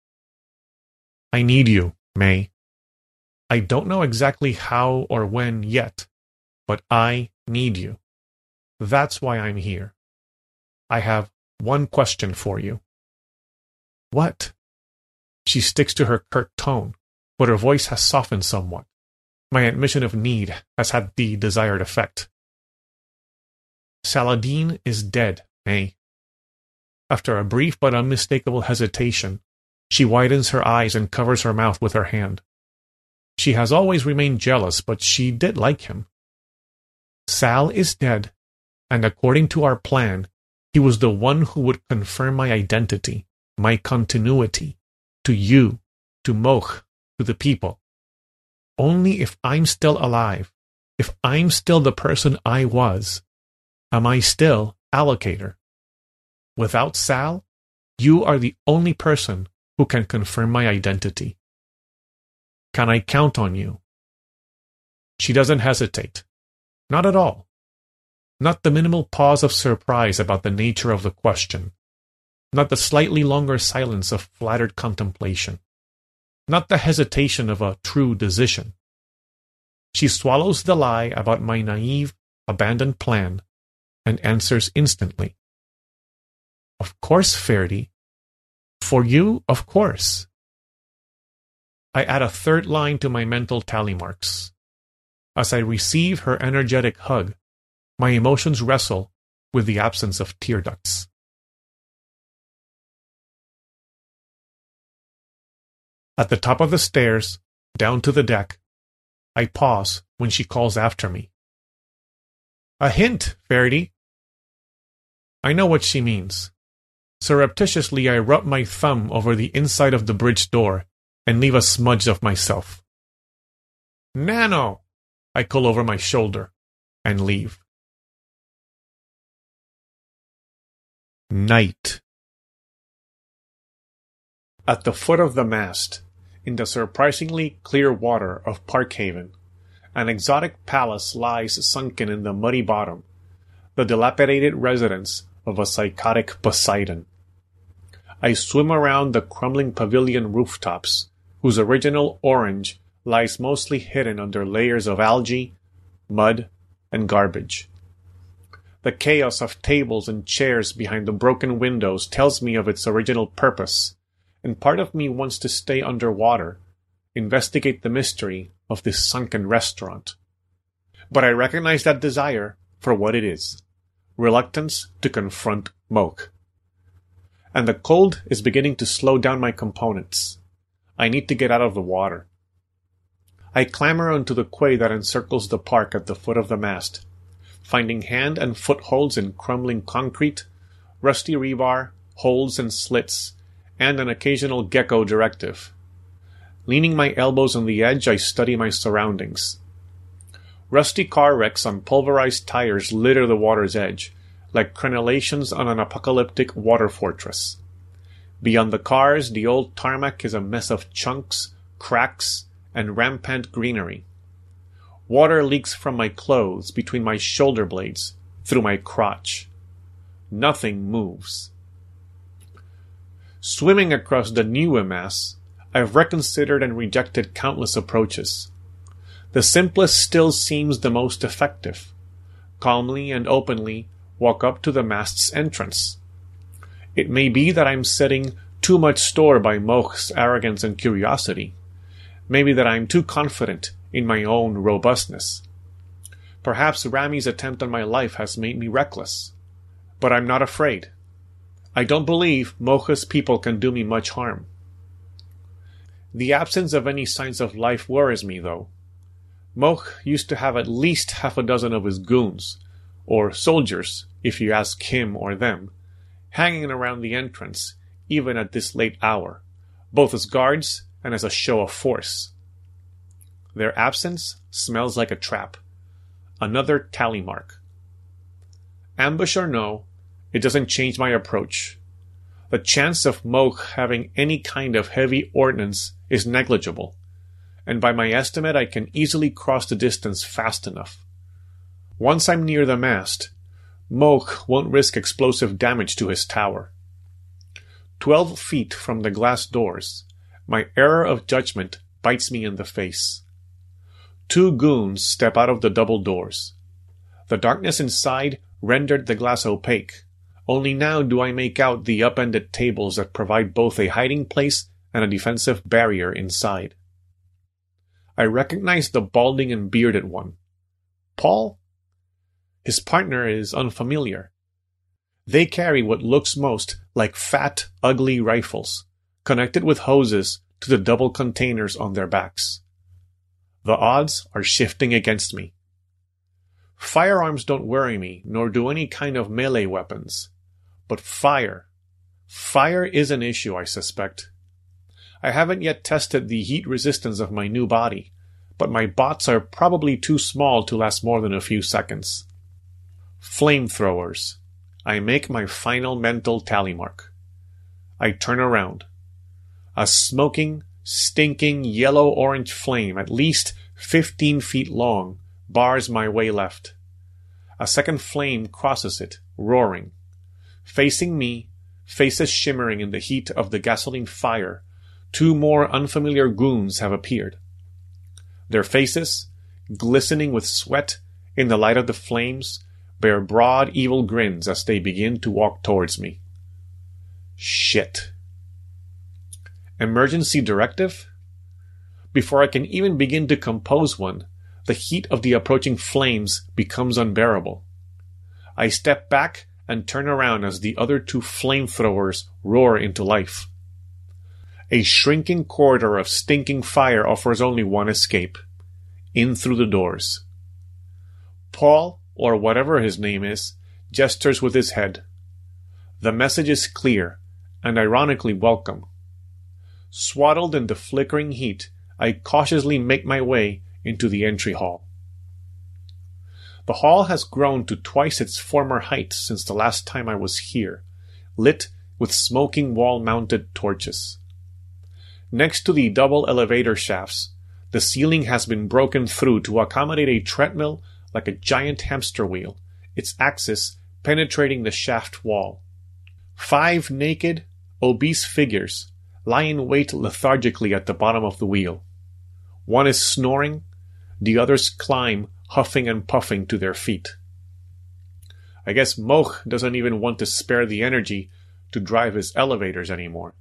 I need you, May. I don't know exactly how or when yet, but I need you. That's why I'm here. I have one question for you. What? She sticks to her curt tone, but her voice has softened somewhat. My admission of need has had the desired effect. Saladin is dead, May. After a brief but unmistakable hesitation, she widens her eyes and covers her mouth with her hand. She has always remained jealous, but she did like him. Sal is dead, and according to our plan, he was the one who would confirm my identity, my continuity, to you, to Moch, to the people. Only if I'm still alive, if I'm still the person I was, am I still Allocator. Without Sal, you are the only person who can confirm my identity. Can I count on you? She doesn't hesitate. Not at all. Not the minimal pause of surprise about the nature of the question. Not the slightly longer silence of flattered contemplation. Not the hesitation of a true decision. She swallows the lie about my naive, abandoned plan and answers instantly. Of course, Ferdy. For you, of course. I add a third line to my mental tally marks. As I receive her energetic hug, my emotions wrestle with the absence of tear ducts. At the top of the stairs, down to the deck, I pause when she calls after me. A hint, Ferdy. I know what she means. Surreptitiously, I rub my thumb over the inside of the bridge door and leave a smudge of myself. Nano! I call over my shoulder and leave. Night. At the foot of the mast, in the surprisingly clear water of Parkhaven, an exotic palace lies sunken in the muddy bottom, the dilapidated residence of a psychotic Poseidon. I swim around the crumbling pavilion rooftops, whose original orange lies mostly hidden under layers of algae, mud, and garbage. The chaos of tables and chairs behind the broken windows tells me of its original purpose, and part of me wants to stay underwater, investigate the mystery of this sunken restaurant. But I recognize that desire for what it is, reluctance to confront Moch. And the cold is beginning to slow down my components. I need to get out of the water. I clamber onto the quay that encircles the park at the foot of the mast, finding hand and footholds in crumbling concrete, rusty rebar, holes and slits, and an occasional gecko directive. Leaning my elbows on the edge, I study my surroundings. Rusty car wrecks on pulverized tires litter the water's edge, like crenellations on an apocalyptic water fortress. Beyond the cars, the old tarmac is a mess of chunks, cracks, and rampant greenery. Water leaks from my clothes, between my shoulder blades, through my crotch. Nothing moves. Swimming across the Nieuwe Maas, I've reconsidered and rejected countless approaches. The simplest still seems the most effective. Calmly and openly walk up to the mast's entrance. It may be that I'm setting too much store by Moch's arrogance and curiosity. Maybe that I'm too confident in my own robustness. Perhaps Rami's attempt on my life has made me reckless. But I'm not afraid. I don't believe Mocha's people can do me much harm. The absence of any signs of life worries me, though. Moch used to have at least half a dozen of his goons, or soldiers, if you ask him or them, hanging around the entrance, even at this late hour, both as guards and as a show of force. Their absence smells like a trap. Another tally mark. Ambush or no, it doesn't change my approach. The chance of Moch having any kind of heavy ordnance is negligible, and by my estimate I can easily cross the distance fast enough. Once I'm near the mast, Moch won't risk explosive damage to his tower. Twelve feet from the glass doors, my error of judgment bites me in the face. Two goons step out of the double doors. The darkness inside rendered the glass opaque. Only now do I make out the upended tables that provide both a hiding place and a defensive barrier inside. I recognize the balding and bearded one. Paul? His partner is unfamiliar. They carry what looks most like fat, ugly rifles, connected with hoses to the double containers on their backs. The odds are shifting against me. Firearms don't worry me, nor do any kind of melee weapons. But fire. Fire is an issue, I suspect. I haven't yet tested the heat resistance of my new body, but my bots are probably too small to last more than a few seconds. Flamethrowers. I make my final mental tally mark. I turn around. A smoking, stinking yellow-orange flame, at least fifteen feet long, bars my way left. A second flame crosses it, roaring. Facing me, faces shimmering in the heat of the gasoline fire, two more unfamiliar goons have appeared. Their faces, glistening with sweat in the light of the flames, bear broad, evil grins as they begin to walk towards me. Shit. Emergency directive? Before I can even begin to compose one, the heat of the approaching flames becomes unbearable. I step back and turn around as the other two flamethrowers roar into life. A shrinking corridor of stinking fire offers only one escape. In through the doors. Paul, or whatever his name is, gestures with his head. The message is clear, and ironically welcome. Swaddled in the flickering heat, I cautiously make my way into the entry hall. The hall has grown to twice its former height since the last time I was here, lit with smoking wall-mounted torches. Next to the double elevator shafts, the ceiling has been broken through to accommodate a treadmill like a giant hamster wheel, its axis penetrating the shaft wall. Five naked, obese figures lie in wait lethargically at the bottom of the wheel. One is snoring, the others climb, huffing and puffing to their feet. I guess Moch doesn't even want to spare the energy to drive his elevators anymore.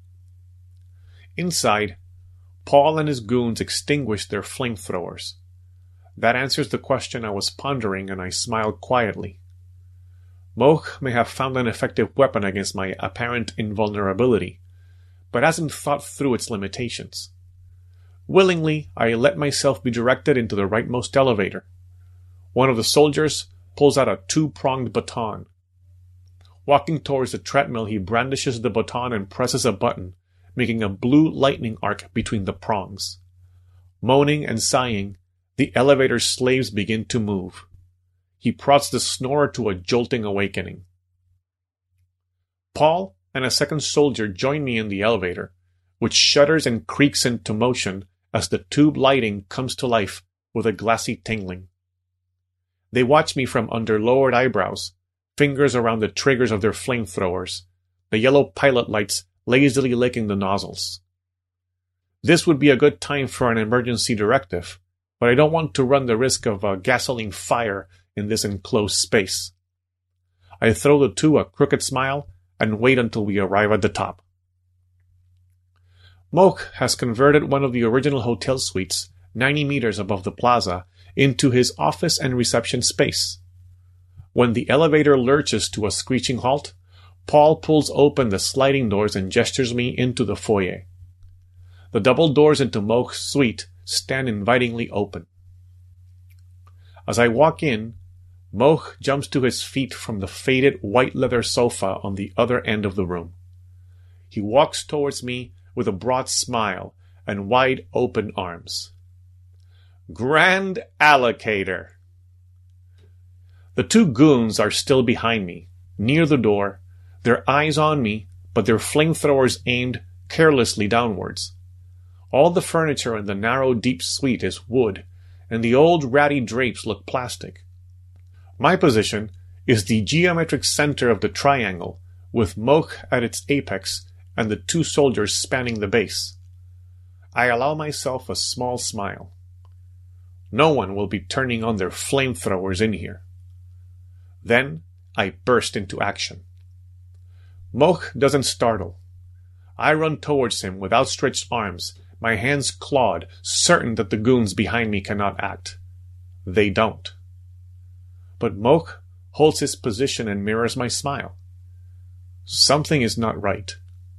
Inside, Paul and his goons extinguish their flamethrowers. That answers the question I was pondering, and I smiled quietly. Moch may have found an effective weapon against my apparent invulnerability, but hasn't thought through its limitations. Willingly, I let myself be directed into the rightmost elevator. One of the soldiers pulls out a two-pronged baton. Walking towards the treadmill, he brandishes the baton and presses a button, making a blue lightning arc between the prongs. Moaning and sighing, the elevator's slaves begin to move. He prods the snorer to a jolting awakening. Paul and a second soldier join me in the elevator, which shudders and creaks into motion as the tube lighting comes to life with a glassy tingling. They watch me from under lowered eyebrows, fingers around the triggers of their flamethrowers, the yellow pilot lights lazily licking the nozzles. This would be a good time for an emergency directive, but I don't want to run the risk of a gasoline fire in this enclosed space. I throw the two a crooked smile and wait until we arrive at the top. Moch has converted one of the original hotel suites, ninety meters above the plaza, into his office and reception space. When the elevator lurches to a screeching halt, Paul pulls open the sliding doors and gestures me into the foyer. The double doors into Moch's suite stand invitingly open. As I walk in, Moch jumps to his feet from the faded white leather sofa on the other end of the room. He walks towards me with a broad smile and wide open arms. Grand Allocator! The two goons are still behind me, near the door, their eyes on me, but their flamethrowers aimed carelessly downwards. All the furniture in the narrow, deep suite is wood, and the old ratty drapes look plastic. My position is the geometric center of the triangle, with Moch at its apex and the two soldiers spanning the base. I allow myself a small smile. No one will be turning on their flamethrowers in here. Then I burst into action. Moch doesn't startle. I run towards him with outstretched arms, my hands clawed, certain that the goons behind me cannot act. They don't. But Moch holds his position and mirrors my smile. Something is not right.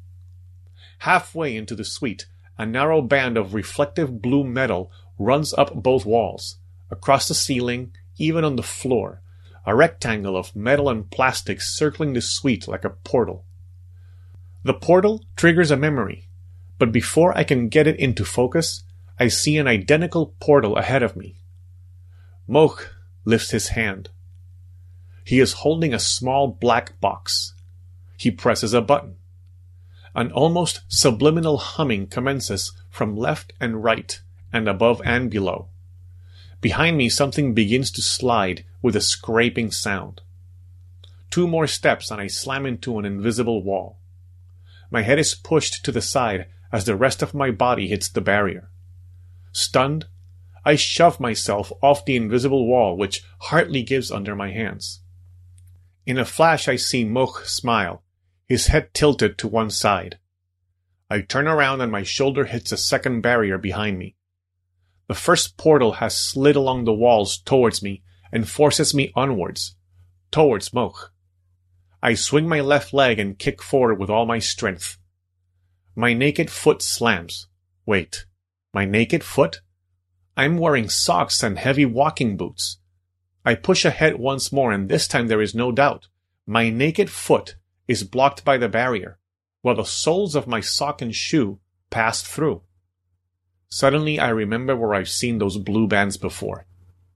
Halfway into the suite, a narrow band of reflective blue metal runs up both walls, across the ceiling, even on the floor, a rectangle of metal and plastic circling the suite like a portal. The portal triggers a memory, but before I can get it into focus, I see an identical portal ahead of me. Mohg lifts his hand. He is holding a small black box. He presses a button. An almost subliminal humming commences from left and right, and above and below. Behind me, something begins to slide with a scraping sound. Two more steps and I slam into an invisible wall. My head is pushed to the side as the rest of my body hits the barrier. Stunned, I shove myself off the invisible wall, which hardly gives under my hands. In a flash, I see Mohg smile, his head tilted to one side. I turn around and my shoulder hits a second barrier behind me. The first portal has slid along the walls towards me and forces me onwards, towards Mohg. I swing my left leg and kick forward with all my strength. My naked foot slams. Wait, my naked foot? I'm wearing socks and heavy walking boots. I push ahead once more, and this time there is no doubt. My naked foot is blocked by the barrier, while the soles of my sock and shoe pass through. Suddenly I remember where I've seen those blue bands before.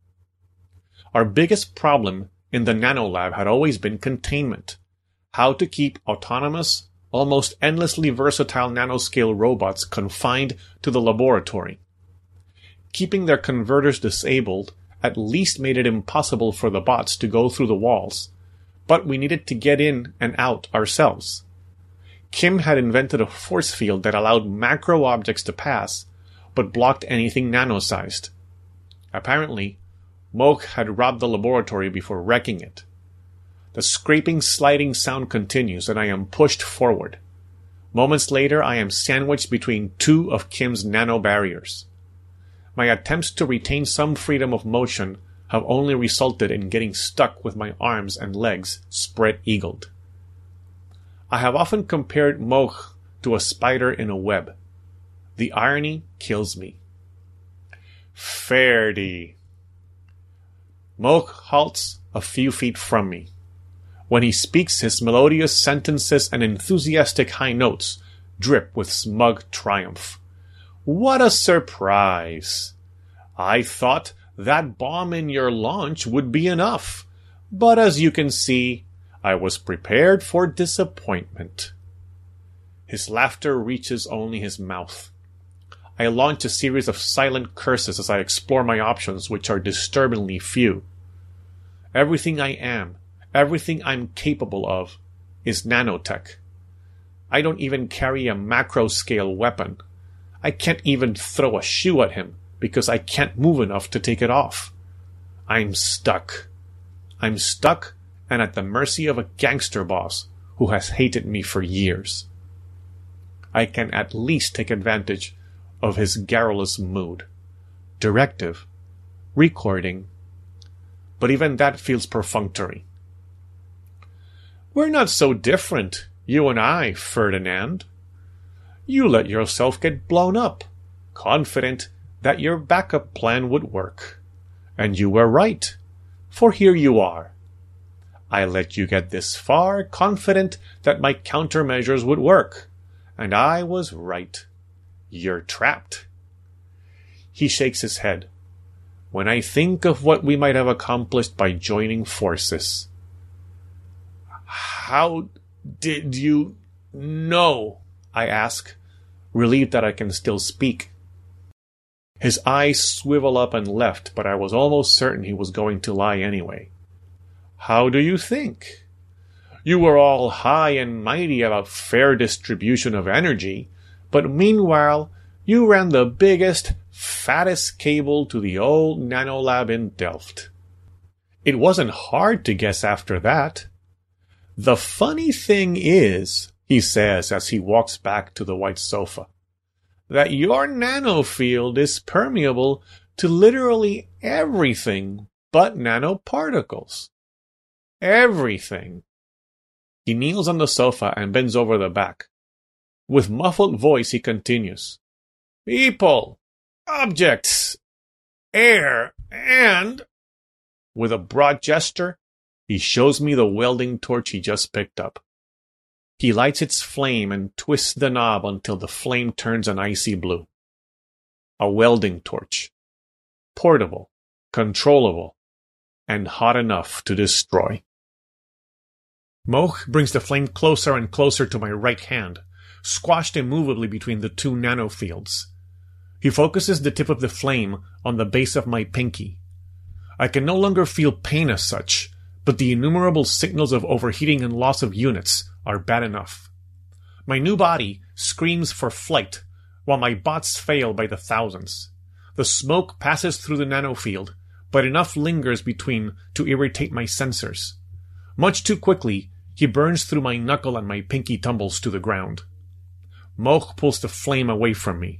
Our biggest problem in the nanolab had always been containment. How to keep autonomous, almost endlessly versatile nanoscale robots confined to the laboratory. Keeping their converters disabled at least made it impossible for the bots to go through the walls, but we needed to get in and out ourselves. Kim had invented a force field that allowed macro objects to pass, but blocked anything nano-sized. Apparently, Mohg had robbed the laboratory before wrecking it. The scraping, sliding sound continues, and I am pushed forward. Moments later, I am sandwiched between two of Kim's nano barriers. My attempts to retain some freedom of motion have only resulted in getting stuck with my arms and legs spread-eagled. I have often compared Mohg to a spider in a web. The irony kills me. Ferdy. Mohg halts a few feet from me. When he speaks, his melodious sentences and enthusiastic high notes drip with smug triumph. What a surprise! I thought that bomb in your launch would be enough, but as you can see, I was prepared for disappointment. His laughter reaches only his mouth. I launch a series of silent curses as I explore my options, which are disturbingly few. Everything I am, everything I'm capable of, is nanotech. I don't even carry a macro-scale weapon. I can't even throw a shoe at him because I can't move enough to take it off. I'm stuck. I'm stuck and at the mercy of a gangster boss who has hated me for years. I can at least take advantage of his garrulous mood. Directive. Recording. But even that feels perfunctory. We're not so different, you and I, Ferdinand. You let yourself get blown up, confident that your backup plan would work. And you were right, for here you are. I let you get this far, confident that my countermeasures would work. And I was right. You're trapped. He shakes his head. When I think of what we might have accomplished by joining forces. How did you know? I ask, relieved that I can still speak. His eyes swivel up and left, but I was almost certain he was going to lie anyway. How do you think? You were all high and mighty about fair distribution of energy, but meanwhile you ran the biggest, fattest cable to the old nanolab in Delft. It wasn't hard to guess after that. The funny thing is, he says as he walks back to the white sofa, that your nanofield is permeable to literally everything but nanoparticles. Everything. He kneels on the sofa and bends over the back. With muffled voice he continues. People, objects, air, and... With a broad gesture, he shows me the welding torch he just picked up. He lights its flame and twists the knob until the flame turns an icy blue. A welding torch. Portable, controllable, and hot enough to destroy. Moch brings the flame closer and closer to my right hand, squashed immovably between the two nanofields. He focuses the tip of the flame on the base of my pinky. I can no longer feel pain as such, but the innumerable signals of overheating and loss of units are bad enough. My new body screams for flight, while my bots fail by the thousands. The smoke passes through the nanofield, but enough lingers between to irritate my sensors. Much too quickly, he burns through my knuckle and my pinky tumbles to the ground. Moch pulls the flame away from me.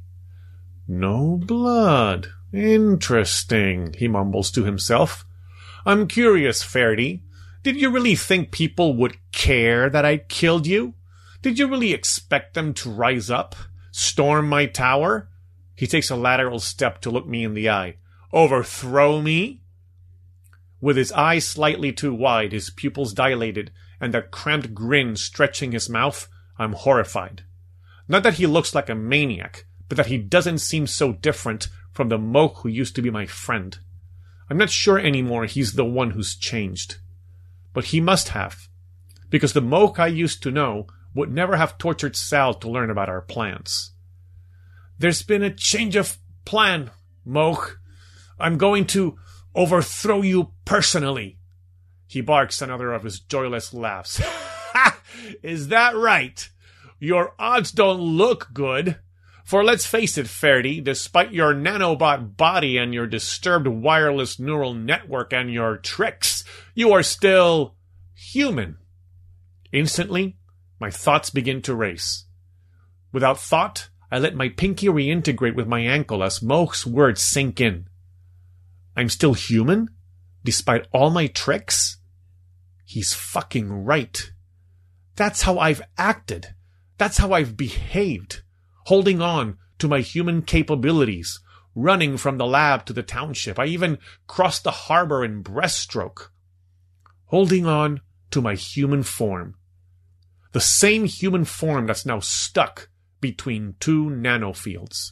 No blood. Interesting, he mumbles to himself. I'm curious, Faraday. Did you really think people would care that I killed you? Did you really expect them to rise up? Storm my tower? He takes a lateral step to look me in the eye. Overthrow me? With his eyes slightly too wide, his pupils dilated, and a cramped grin stretching his mouth, I'm horrified. Not that he looks like a maniac, but that he doesn't seem so different from the Moch who used to be my friend. I'm not sure anymore he's the one who's changed. But he must have, because the Moch I used to know would never have tortured Sal to learn about our plans. There's been a change of plan, Moch. I'm going to overthrow you personally. He barks another of his joyless laughs. Ha! Is that right? Your odds don't look good. For let's face it, Faraday, despite your nanobot body and your disturbed wireless neural network and your tricks, you are still human. Instantly, my thoughts begin to race. Without thought, I let my pinky reintegrate with my ankle as Moch's words sink in. I'm still human? Despite all my tricks? He's fucking right. That's how I've acted. That's how I've behaved. Holding on to my human capabilities, running from the lab to the township. I even crossed the harbor in breaststroke. Holding on to my human form. The same human form that's now stuck between two nanofields.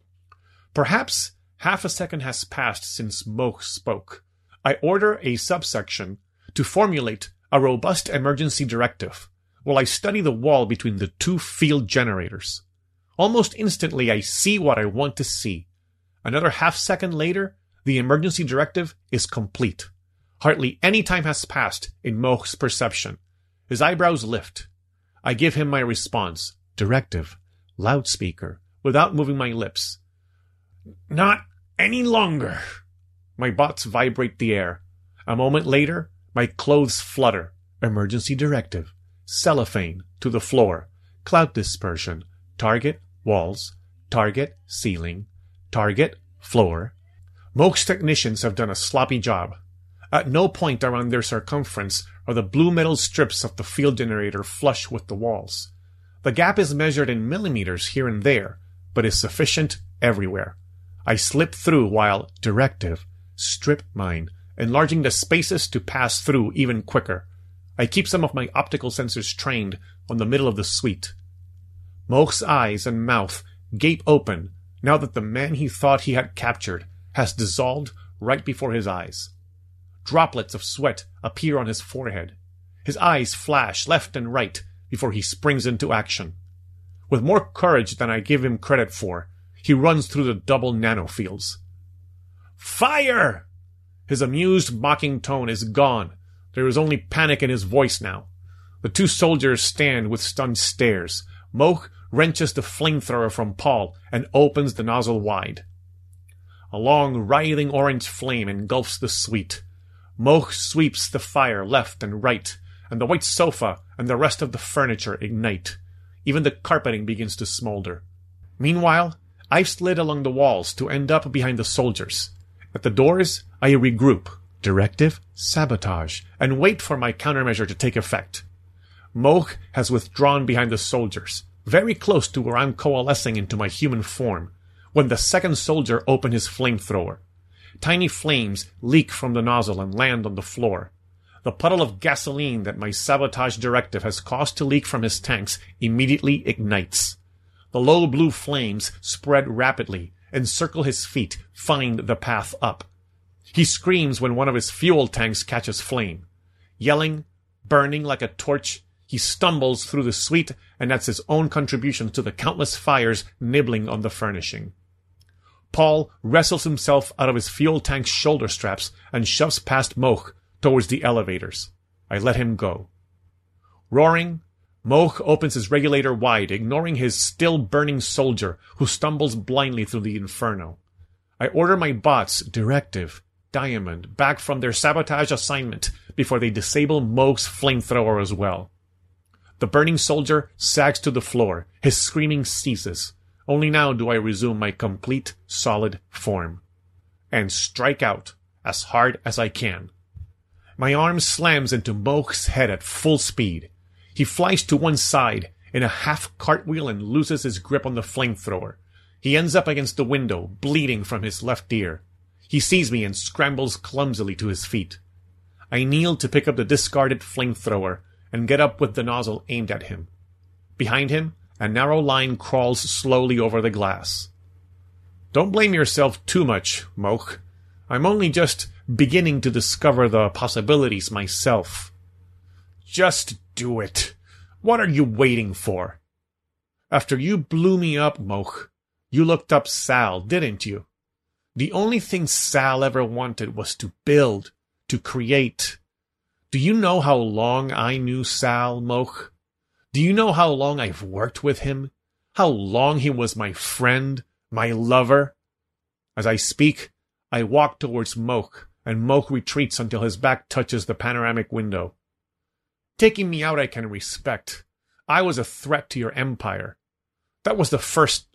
Perhaps half a second has passed since Moch spoke. I order a subsection to formulate a robust emergency directive while I study the wall between the two field generators. Almost instantly, I see what I want to see. Another half second later, the emergency directive is complete. Hardly any time has passed in Moch's perception. His eyebrows lift. I give him my response. Directive. Loudspeaker. Without moving my lips. Not any longer. My bots vibrate the air. A moment later, my clothes flutter. Emergency directive. Cellophane. To the floor. Cloud dispersion. Target. Walls, target, ceiling, target, floor. Moch's technicians have done a sloppy job. At no point around their circumference are the blue metal strips of the field generator flush with the walls. The gap is measured in millimeters here and there, but is sufficient everywhere. I slip through while directive, strip mine, enlarging the spaces to pass through even quicker. I keep some of my optical sensors trained on the middle of the suite. Moch's eyes and mouth gape open now that the man he thought he had captured has dissolved right before his eyes. Droplets of sweat appear on his forehead. His eyes flash left and right before he springs into action. With more courage than I give him credit for, he runs through the double nanofields. Fire! His amused, mocking tone is gone. There is only panic in his voice now. The two soldiers stand with stunned stares. Moch wrenches the flamethrower from Paul and opens the nozzle wide. A long, writhing orange flame engulfs the suite. Moch sweeps the fire left and right, and the white sofa and the rest of the furniture ignite. Even the carpeting begins to smolder. Meanwhile, I've slid along the walls to end up behind the soldiers. At the doors, I regroup, directive, sabotage, and wait for my countermeasure to take effect. Moch has withdrawn behind the soldiers, very close to where I'm coalescing into my human form, when the second soldier opened his flamethrower. Tiny flames leak from the nozzle and land on the floor. The puddle of gasoline that my sabotage directive has caused to leak from his tanks immediately ignites. The low blue flames spread rapidly, encircle his feet, find the path up. He screams when one of his fuel tanks catches flame. Yelling, burning like a torch, he stumbles through the suite, and that's his own contribution to the countless fires nibbling on the furnishing. Paul wrestles himself out of his fuel tank's shoulder straps and shoves past Moch towards the elevators. I let him go. Roaring, Moch opens his regulator wide, ignoring his still-burning soldier, who stumbles blindly through the inferno. I order my bots, Directive, Diamond, back from their sabotage assignment before they disable Moch's flamethrower as well. The burning soldier sags to the floor. His screaming ceases. Only now do I resume my complete, solid form. And strike out as hard as I can. My arm slams into Moch's head at full speed. He flies to one side in a half cartwheel and loses his grip on the flamethrower. He ends up against the window, bleeding from his left ear. He sees me and scrambles clumsily to his feet. I kneel to pick up the discarded flamethrower and get up with the nozzle aimed at him. Behind him, a narrow line crawls slowly over the glass. Don't blame yourself too much, Moch. I'm only just beginning to discover the possibilities myself. Just do it. What are you waiting for? After you blew me up, Moch, you looked up Sal, didn't you? The only thing Sal ever wanted was to build, to create. Do you know how long I knew Sal, Moch? Do you know how long I've worked with him? How long he was my friend, my lover? As I speak, I walk towards Moch, and Moch retreats until his back touches the panoramic window. Taking me out I can respect. I was a threat to your empire. That was the first...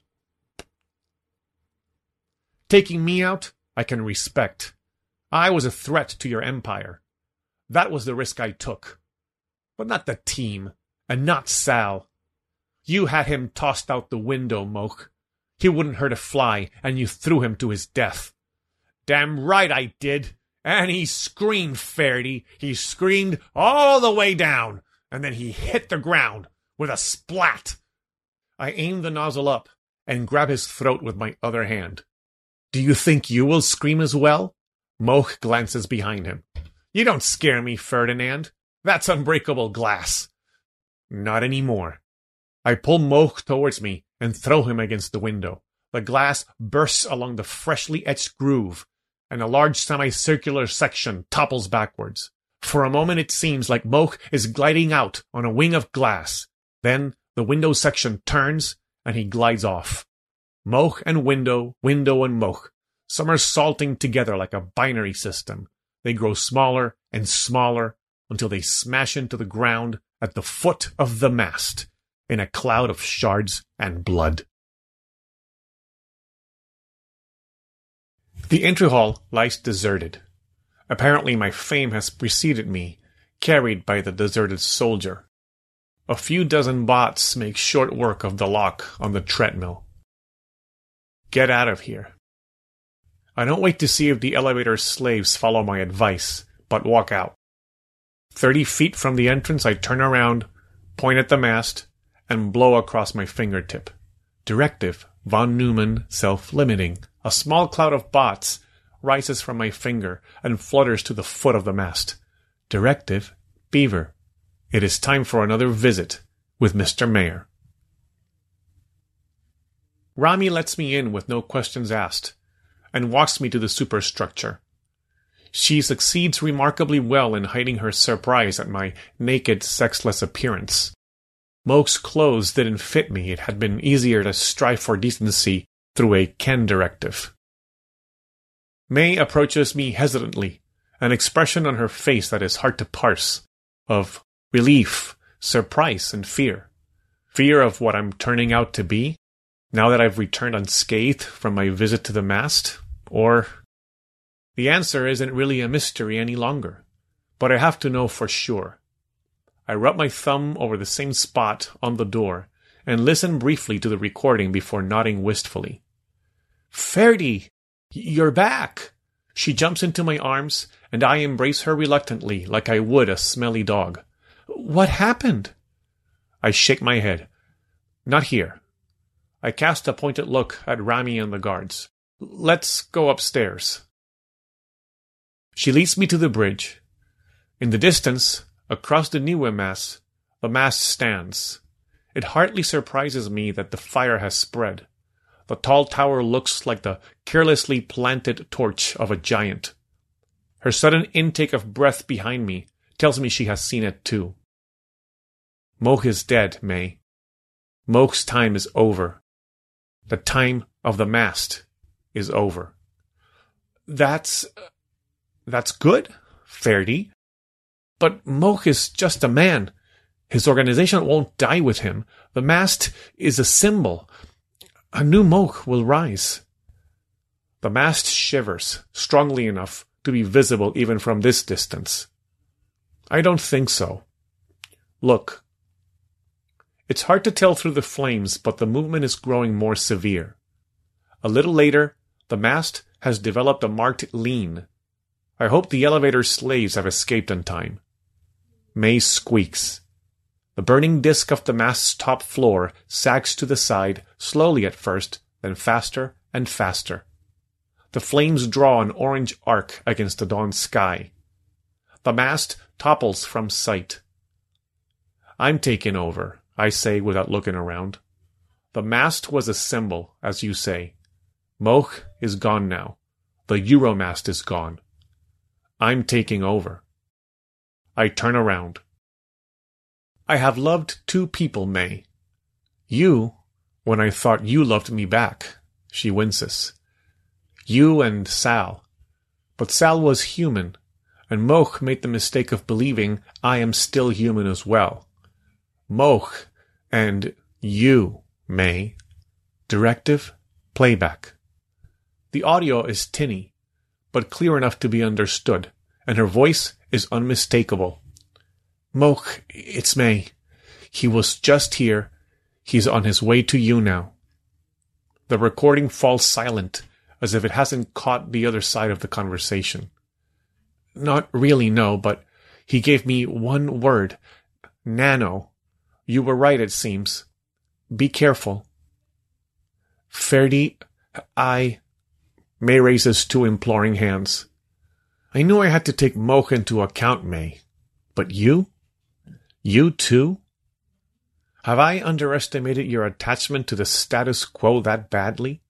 Taking me out I can respect. I was a threat to your empire. That was the risk I took. But not the team. And not Sal. You had him tossed out the window, Moch. He wouldn't hurt a fly, and you threw him to his death. Damn right I did. And he screamed, Faraday. He screamed all the way down, and then he hit the ground with a splat. I aim the nozzle up and grab his throat with my other hand. Do you think you will scream as well? Moch glances behind him. You don't scare me, Ferdinand. That's unbreakable glass. Not anymore. I pull Moch towards me and throw him against the window. The glass bursts along the freshly etched groove, and a large semicircular section topples backwards. For a moment it seems like Moch is gliding out on a wing of glass. Then the window section turns, and he glides off. Moch and window, window and Moch, somersaulting together like a binary system. They grow smaller and smaller until they smash into the ground at the foot of the mast, in a cloud of shards and blood. The entry hall lies deserted. Apparently my fame has preceded me, carried by the deserted soldier. A few dozen bots make short work of the lock on the treadmill. Get out of here. I don't wait to see if the elevator slaves follow my advice, but walk out. Thirty feet from the entrance, I turn around, point at the mast, and blow across my fingertip. Directive, von Neumann, self-limiting. A small cloud of bots rises from my finger and flutters to the foot of the mast. Directive, Beaver. It is time for another visit with Mister Mayor. Rami lets me in with no questions asked, and walks me to the superstructure. She succeeds remarkably well in hiding her surprise at my naked, sexless appearance. Moch's clothes didn't fit me. It had been easier to strive for decency through a Ken directive. May approaches me hesitantly, an expression on her face that is hard to parse, of relief, surprise, and fear. Fear of what I'm turning out to be, now that I've returned unscathed from my visit to the mast, or... The answer isn't really a mystery any longer, but I have to know for sure. I rub my thumb over the same spot on the door and listen briefly to the recording before nodding wistfully. Ferdy, you're back! She jumps into my arms, and I embrace her reluctantly, like I would a smelly dog. What happened? I shake my head. Not here. I cast a pointed look at Rami and the guards. Let's go upstairs. She leads me to the bridge. In the distance, across the Niue Mass, the mast stands. It hardly surprises me that the fire has spread. The tall tower looks like the carelessly planted torch of a giant. Her sudden intake of breath behind me tells me she has seen it too. Mokh is dead, May. Mokh's time is over. The time of the mast is over. That's... that's good, Ferdy. But Mokh is just a man. His organization won't die with him. The mast is a symbol. A new Mokh will rise. The mast shivers, strongly enough to be visible even from this distance. I don't think so. Look. It's hard to tell through the flames, but the movement is growing more severe. A little later, the mast has developed a marked lean. I hope the elevator slaves have escaped in time. May squeaks. The burning disk of the mast's top floor sags to the side, slowly at first, then faster and faster. The flames draw an orange arc against the dawn sky. The mast topples from sight. I'm taken over, I say without looking around. The mast was a symbol, as you say. Mokh is gone now. The Euromast is gone. I'm taking over. I turn around. I have loved two people, May. You, when I thought you loved me back, she winces. You and Sal. But Sal was human, and Mokh made the mistake of believing I am still human as well. Mokh and you, May. Directive, playback. The audio is tinny, but clear enough to be understood, and her voice is unmistakable. Mokh, it's May. He was just here. He's on his way to you now. The recording falls silent, as if it hasn't caught the other side of the conversation. Not really, no, but he gave me one word. Nano. You were right, it seems. Be careful. Ferdy, I... May raises two imploring hands. I knew I had to take Mokh into account, May. But you? You too? Have I underestimated your attachment to the status quo that badly?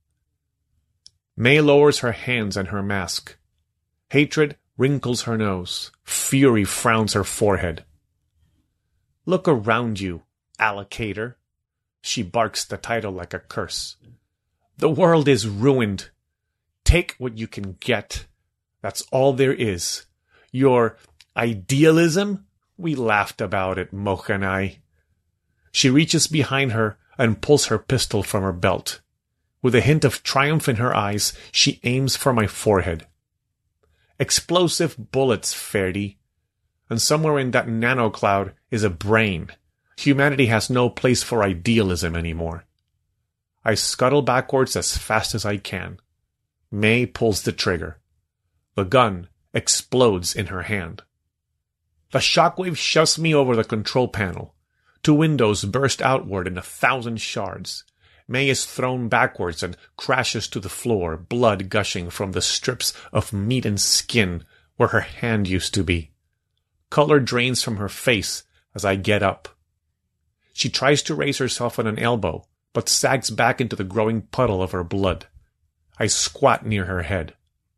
May lowers her hands and her mask. Hatred wrinkles her nose. Fury frowns her forehead. Look around you, allocator. She barks the title like a curse. The world is ruined. Take what you can get. That's all there is. Your idealism? We laughed about it, Mokh and I. She reaches behind her and pulls her pistol from her belt. With a hint of triumph in her eyes, she aims for my forehead. Explosive bullets, Ferdy. And somewhere in that nanocloud is a brain. Humanity has no place for idealism anymore. I scuttle backwards as fast as I can. May pulls the trigger. The gun explodes in her hand. The shockwave shoves me over the control panel. Two windows burst outward in a thousand shards. May is thrown backwards and crashes to the floor, blood gushing from the strips of meat and skin where her hand used to be. Color drains from her face as I get up. She tries to raise herself on an elbow, but sags back into the growing puddle of her blood. I squat near her head.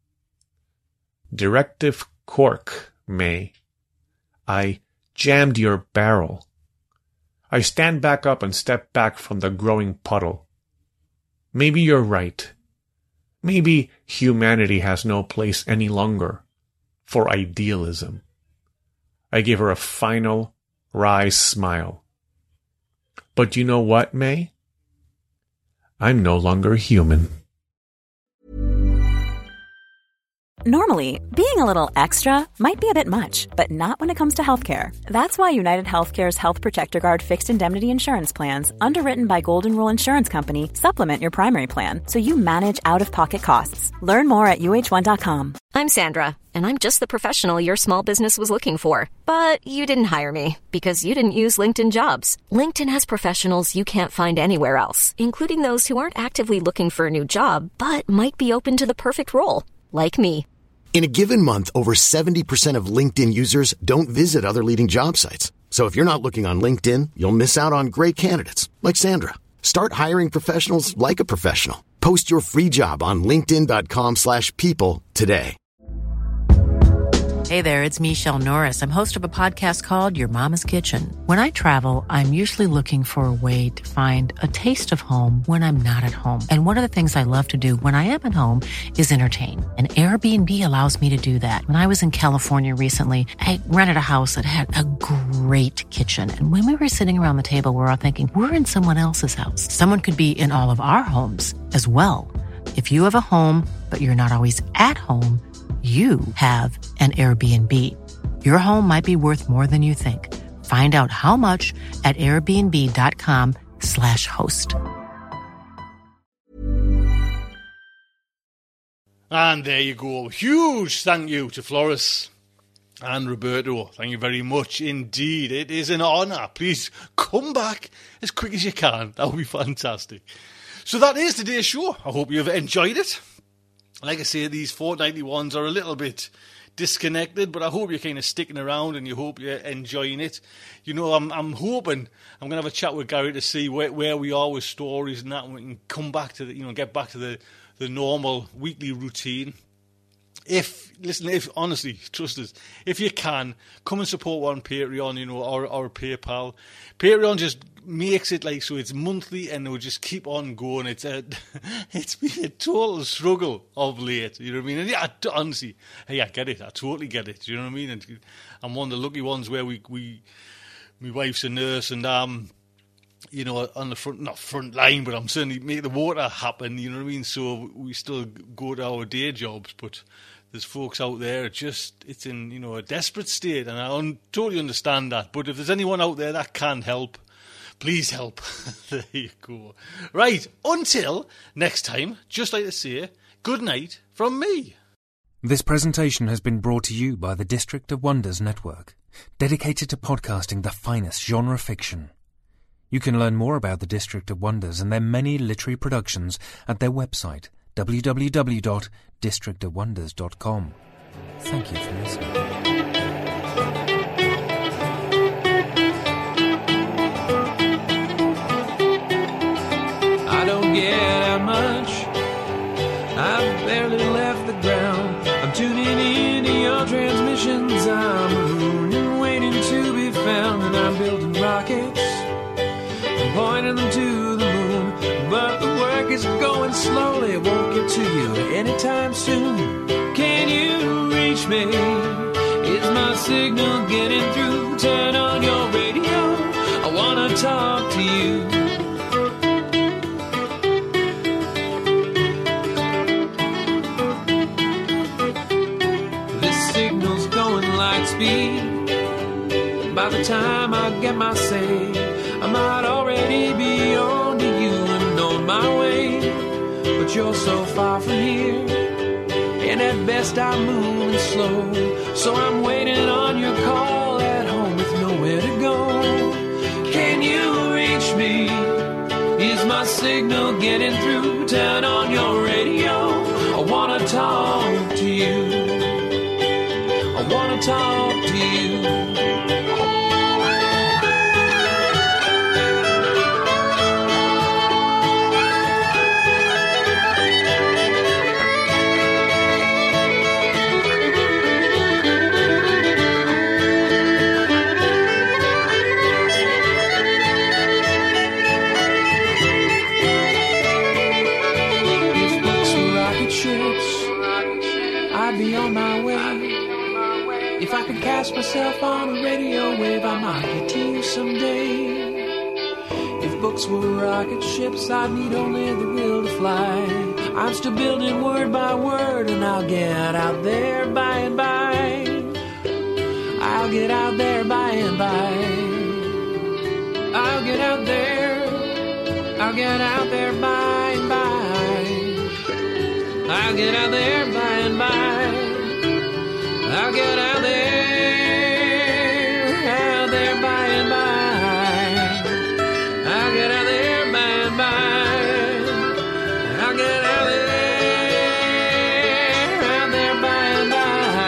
Directive cork, May. I jammed your barrel. I stand back up and step back from the growing puddle. Maybe you're right. Maybe humanity has no place any longer for idealism. I give her a final, wry smile. But you know what, May? I'm no longer human. Normally, being a little extra might be a bit much, but not when it comes to healthcare. That's why United Healthcare's Health Protector Guard fixed indemnity insurance plans, underwritten by Golden Rule Insurance Company, supplement your primary plan so you manage out-of-pocket costs. Learn more at U H one dot com. I'm Sandra, and I'm just the professional your small business was looking for. But you didn't hire me because you didn't use LinkedIn Jobs. LinkedIn has professionals you can't find anywhere else, including those who aren't actively looking for a new job, but might be open to the perfect role, like me. In a given month, over seventy percent of LinkedIn users don't visit other leading job sites. So if you're not looking on LinkedIn, you'll miss out on great candidates like Sandra. Start hiring professionals like a professional. Post your free job on linkedin dot com slash people today. Hey there, it's Michelle Norris. I'm host of a podcast called Your Mama's Kitchen. When I travel, I'm usually looking for a way to find a taste of home when I'm not at home. And one of the things I love to do when I am at home is entertain. And Airbnb allows me to do that. When I was in California recently, I rented a house that had a great kitchen. And when we were sitting around the table, we were all thinking, we're in someone else's house. Someone could be in all of our homes as well. If you have a home, but you're not always at home, you have an Airbnb. Your home might be worth more than you think. Find out how much at airbnb.com slash host. And there you go. Huge thank you to Floris and Roberto. Thank you very much indeed. It is an honour. Please come back as quick as you can. That would be fantastic. So that is today's show. I hope you've enjoyed it. Like I say, these fortnightly ones are a little bit disconnected, but I hope you're kind of sticking around and you hope you're enjoying it. You know, I'm I'm hoping I'm going to have a chat with Gary to see where, where we are with stories and that, and we can come back to the, you know, get back to the, the normal weekly routine. If, listen, if, honestly, trust us, if you can, come and support one on Patreon, you know, or, or PayPal. Patreon just makes it like so it's monthly and it'll just keep on going. It's a, it's been a total struggle of late, you know what I mean? And yeah, I, honestly, hey, I get it, I totally get it, you know what I mean? And I'm one of the lucky ones where we, we my wife's a nurse and, um, you know, on the front, not front line, but I'm certainly make the water happen, you know what I mean? So we still go to our day jobs, but there's folks out there, just, it's in, you know, a desperate state, and I un- totally understand that. But if there's anyone out there that can help, please help. There you go. Right, until next time, just like to say, good night from me. This presentation has been brought to you by the District of Wonders Network, dedicated to podcasting the finest genre fiction. You can learn more about the District of Wonders and their many literary productions at their website, w w w dot district of wonders dot com. Thank you for listening. I don't get out much. I've barely left the ground. I'm tuning in to your transmissions. I'm marooned and waiting to be found. And I'm building rockets, pointing them to the moon, but the work is going slowly, won't get to you anytime soon. Can you reach me? Is my signal getting through? Turn on your radio, I wanna talk to you. This signal's going light speed. By the time I get my say, I might already be on to you and on my way. But you're so far from here, and at best I'm moving slow. So I'm waiting on your call at home with nowhere to go. Can you reach me? Is my signal getting through? Turn on your radio, I wanna talk to you. I wanna talk to you. If I could cast myself on a radio wave, I might get to you someday. If books were rocket ships, I'd need only the will to fly. I'm still building word by word, and I'll get out there by and by. I'll get out there by and by. I'll get out there. I'll get out there by and by. I'll get out there by and by. I'll get out there, out there by and by. I'll get out there by and by. I'll get out there, out there by and by.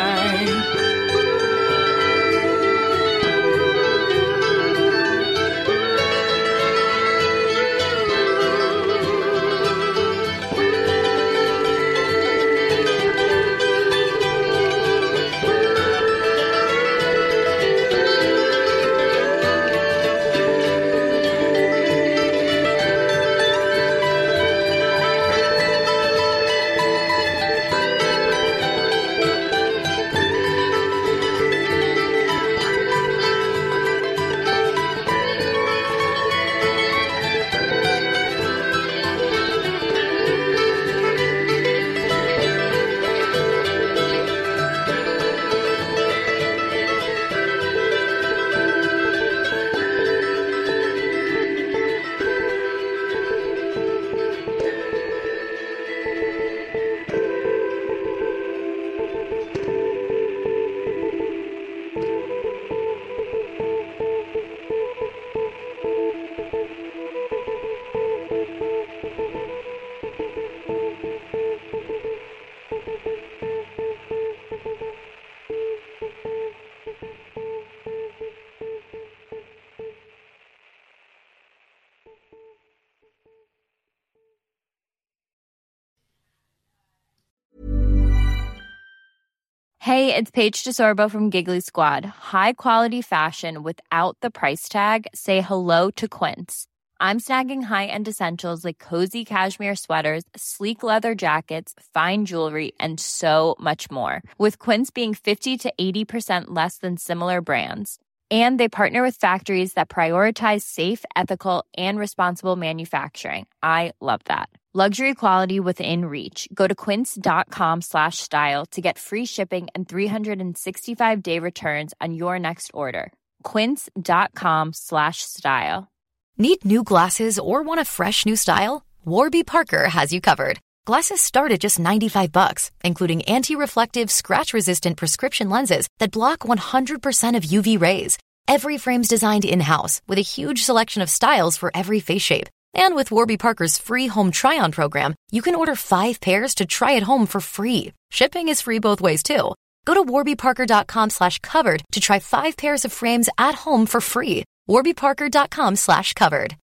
Hey, it's Paige DeSorbo from Giggly Squad. High quality fashion without the price tag. Say hello to Quince. I'm snagging high-end essentials like cozy cashmere sweaters, sleek leather jackets, fine jewelry, and so much more. With Quince being fifty to eighty percent less than similar brands. And they partner with factories that prioritize safe, ethical, and responsible manufacturing. I love that. Luxury quality within reach. Go to quince.com slash style to get free shipping and three sixty-five day returns on your next order. Quince.com slash style. Need new glasses or want a fresh new style? Warby Parker has you covered. Glasses start at just ninety-five bucks, including anti-reflective, scratch-resistant prescription lenses that block one hundred percent of U V rays. Every frame's designed in-house with a huge selection of styles for every face shape. And with Warby Parker's free home try-on program, you can order five pairs to try at home for free. Shipping is free both ways, too. Go to warbyparker.com slash covered to try five pairs of frames at home for free. warbyparker.com slash covered.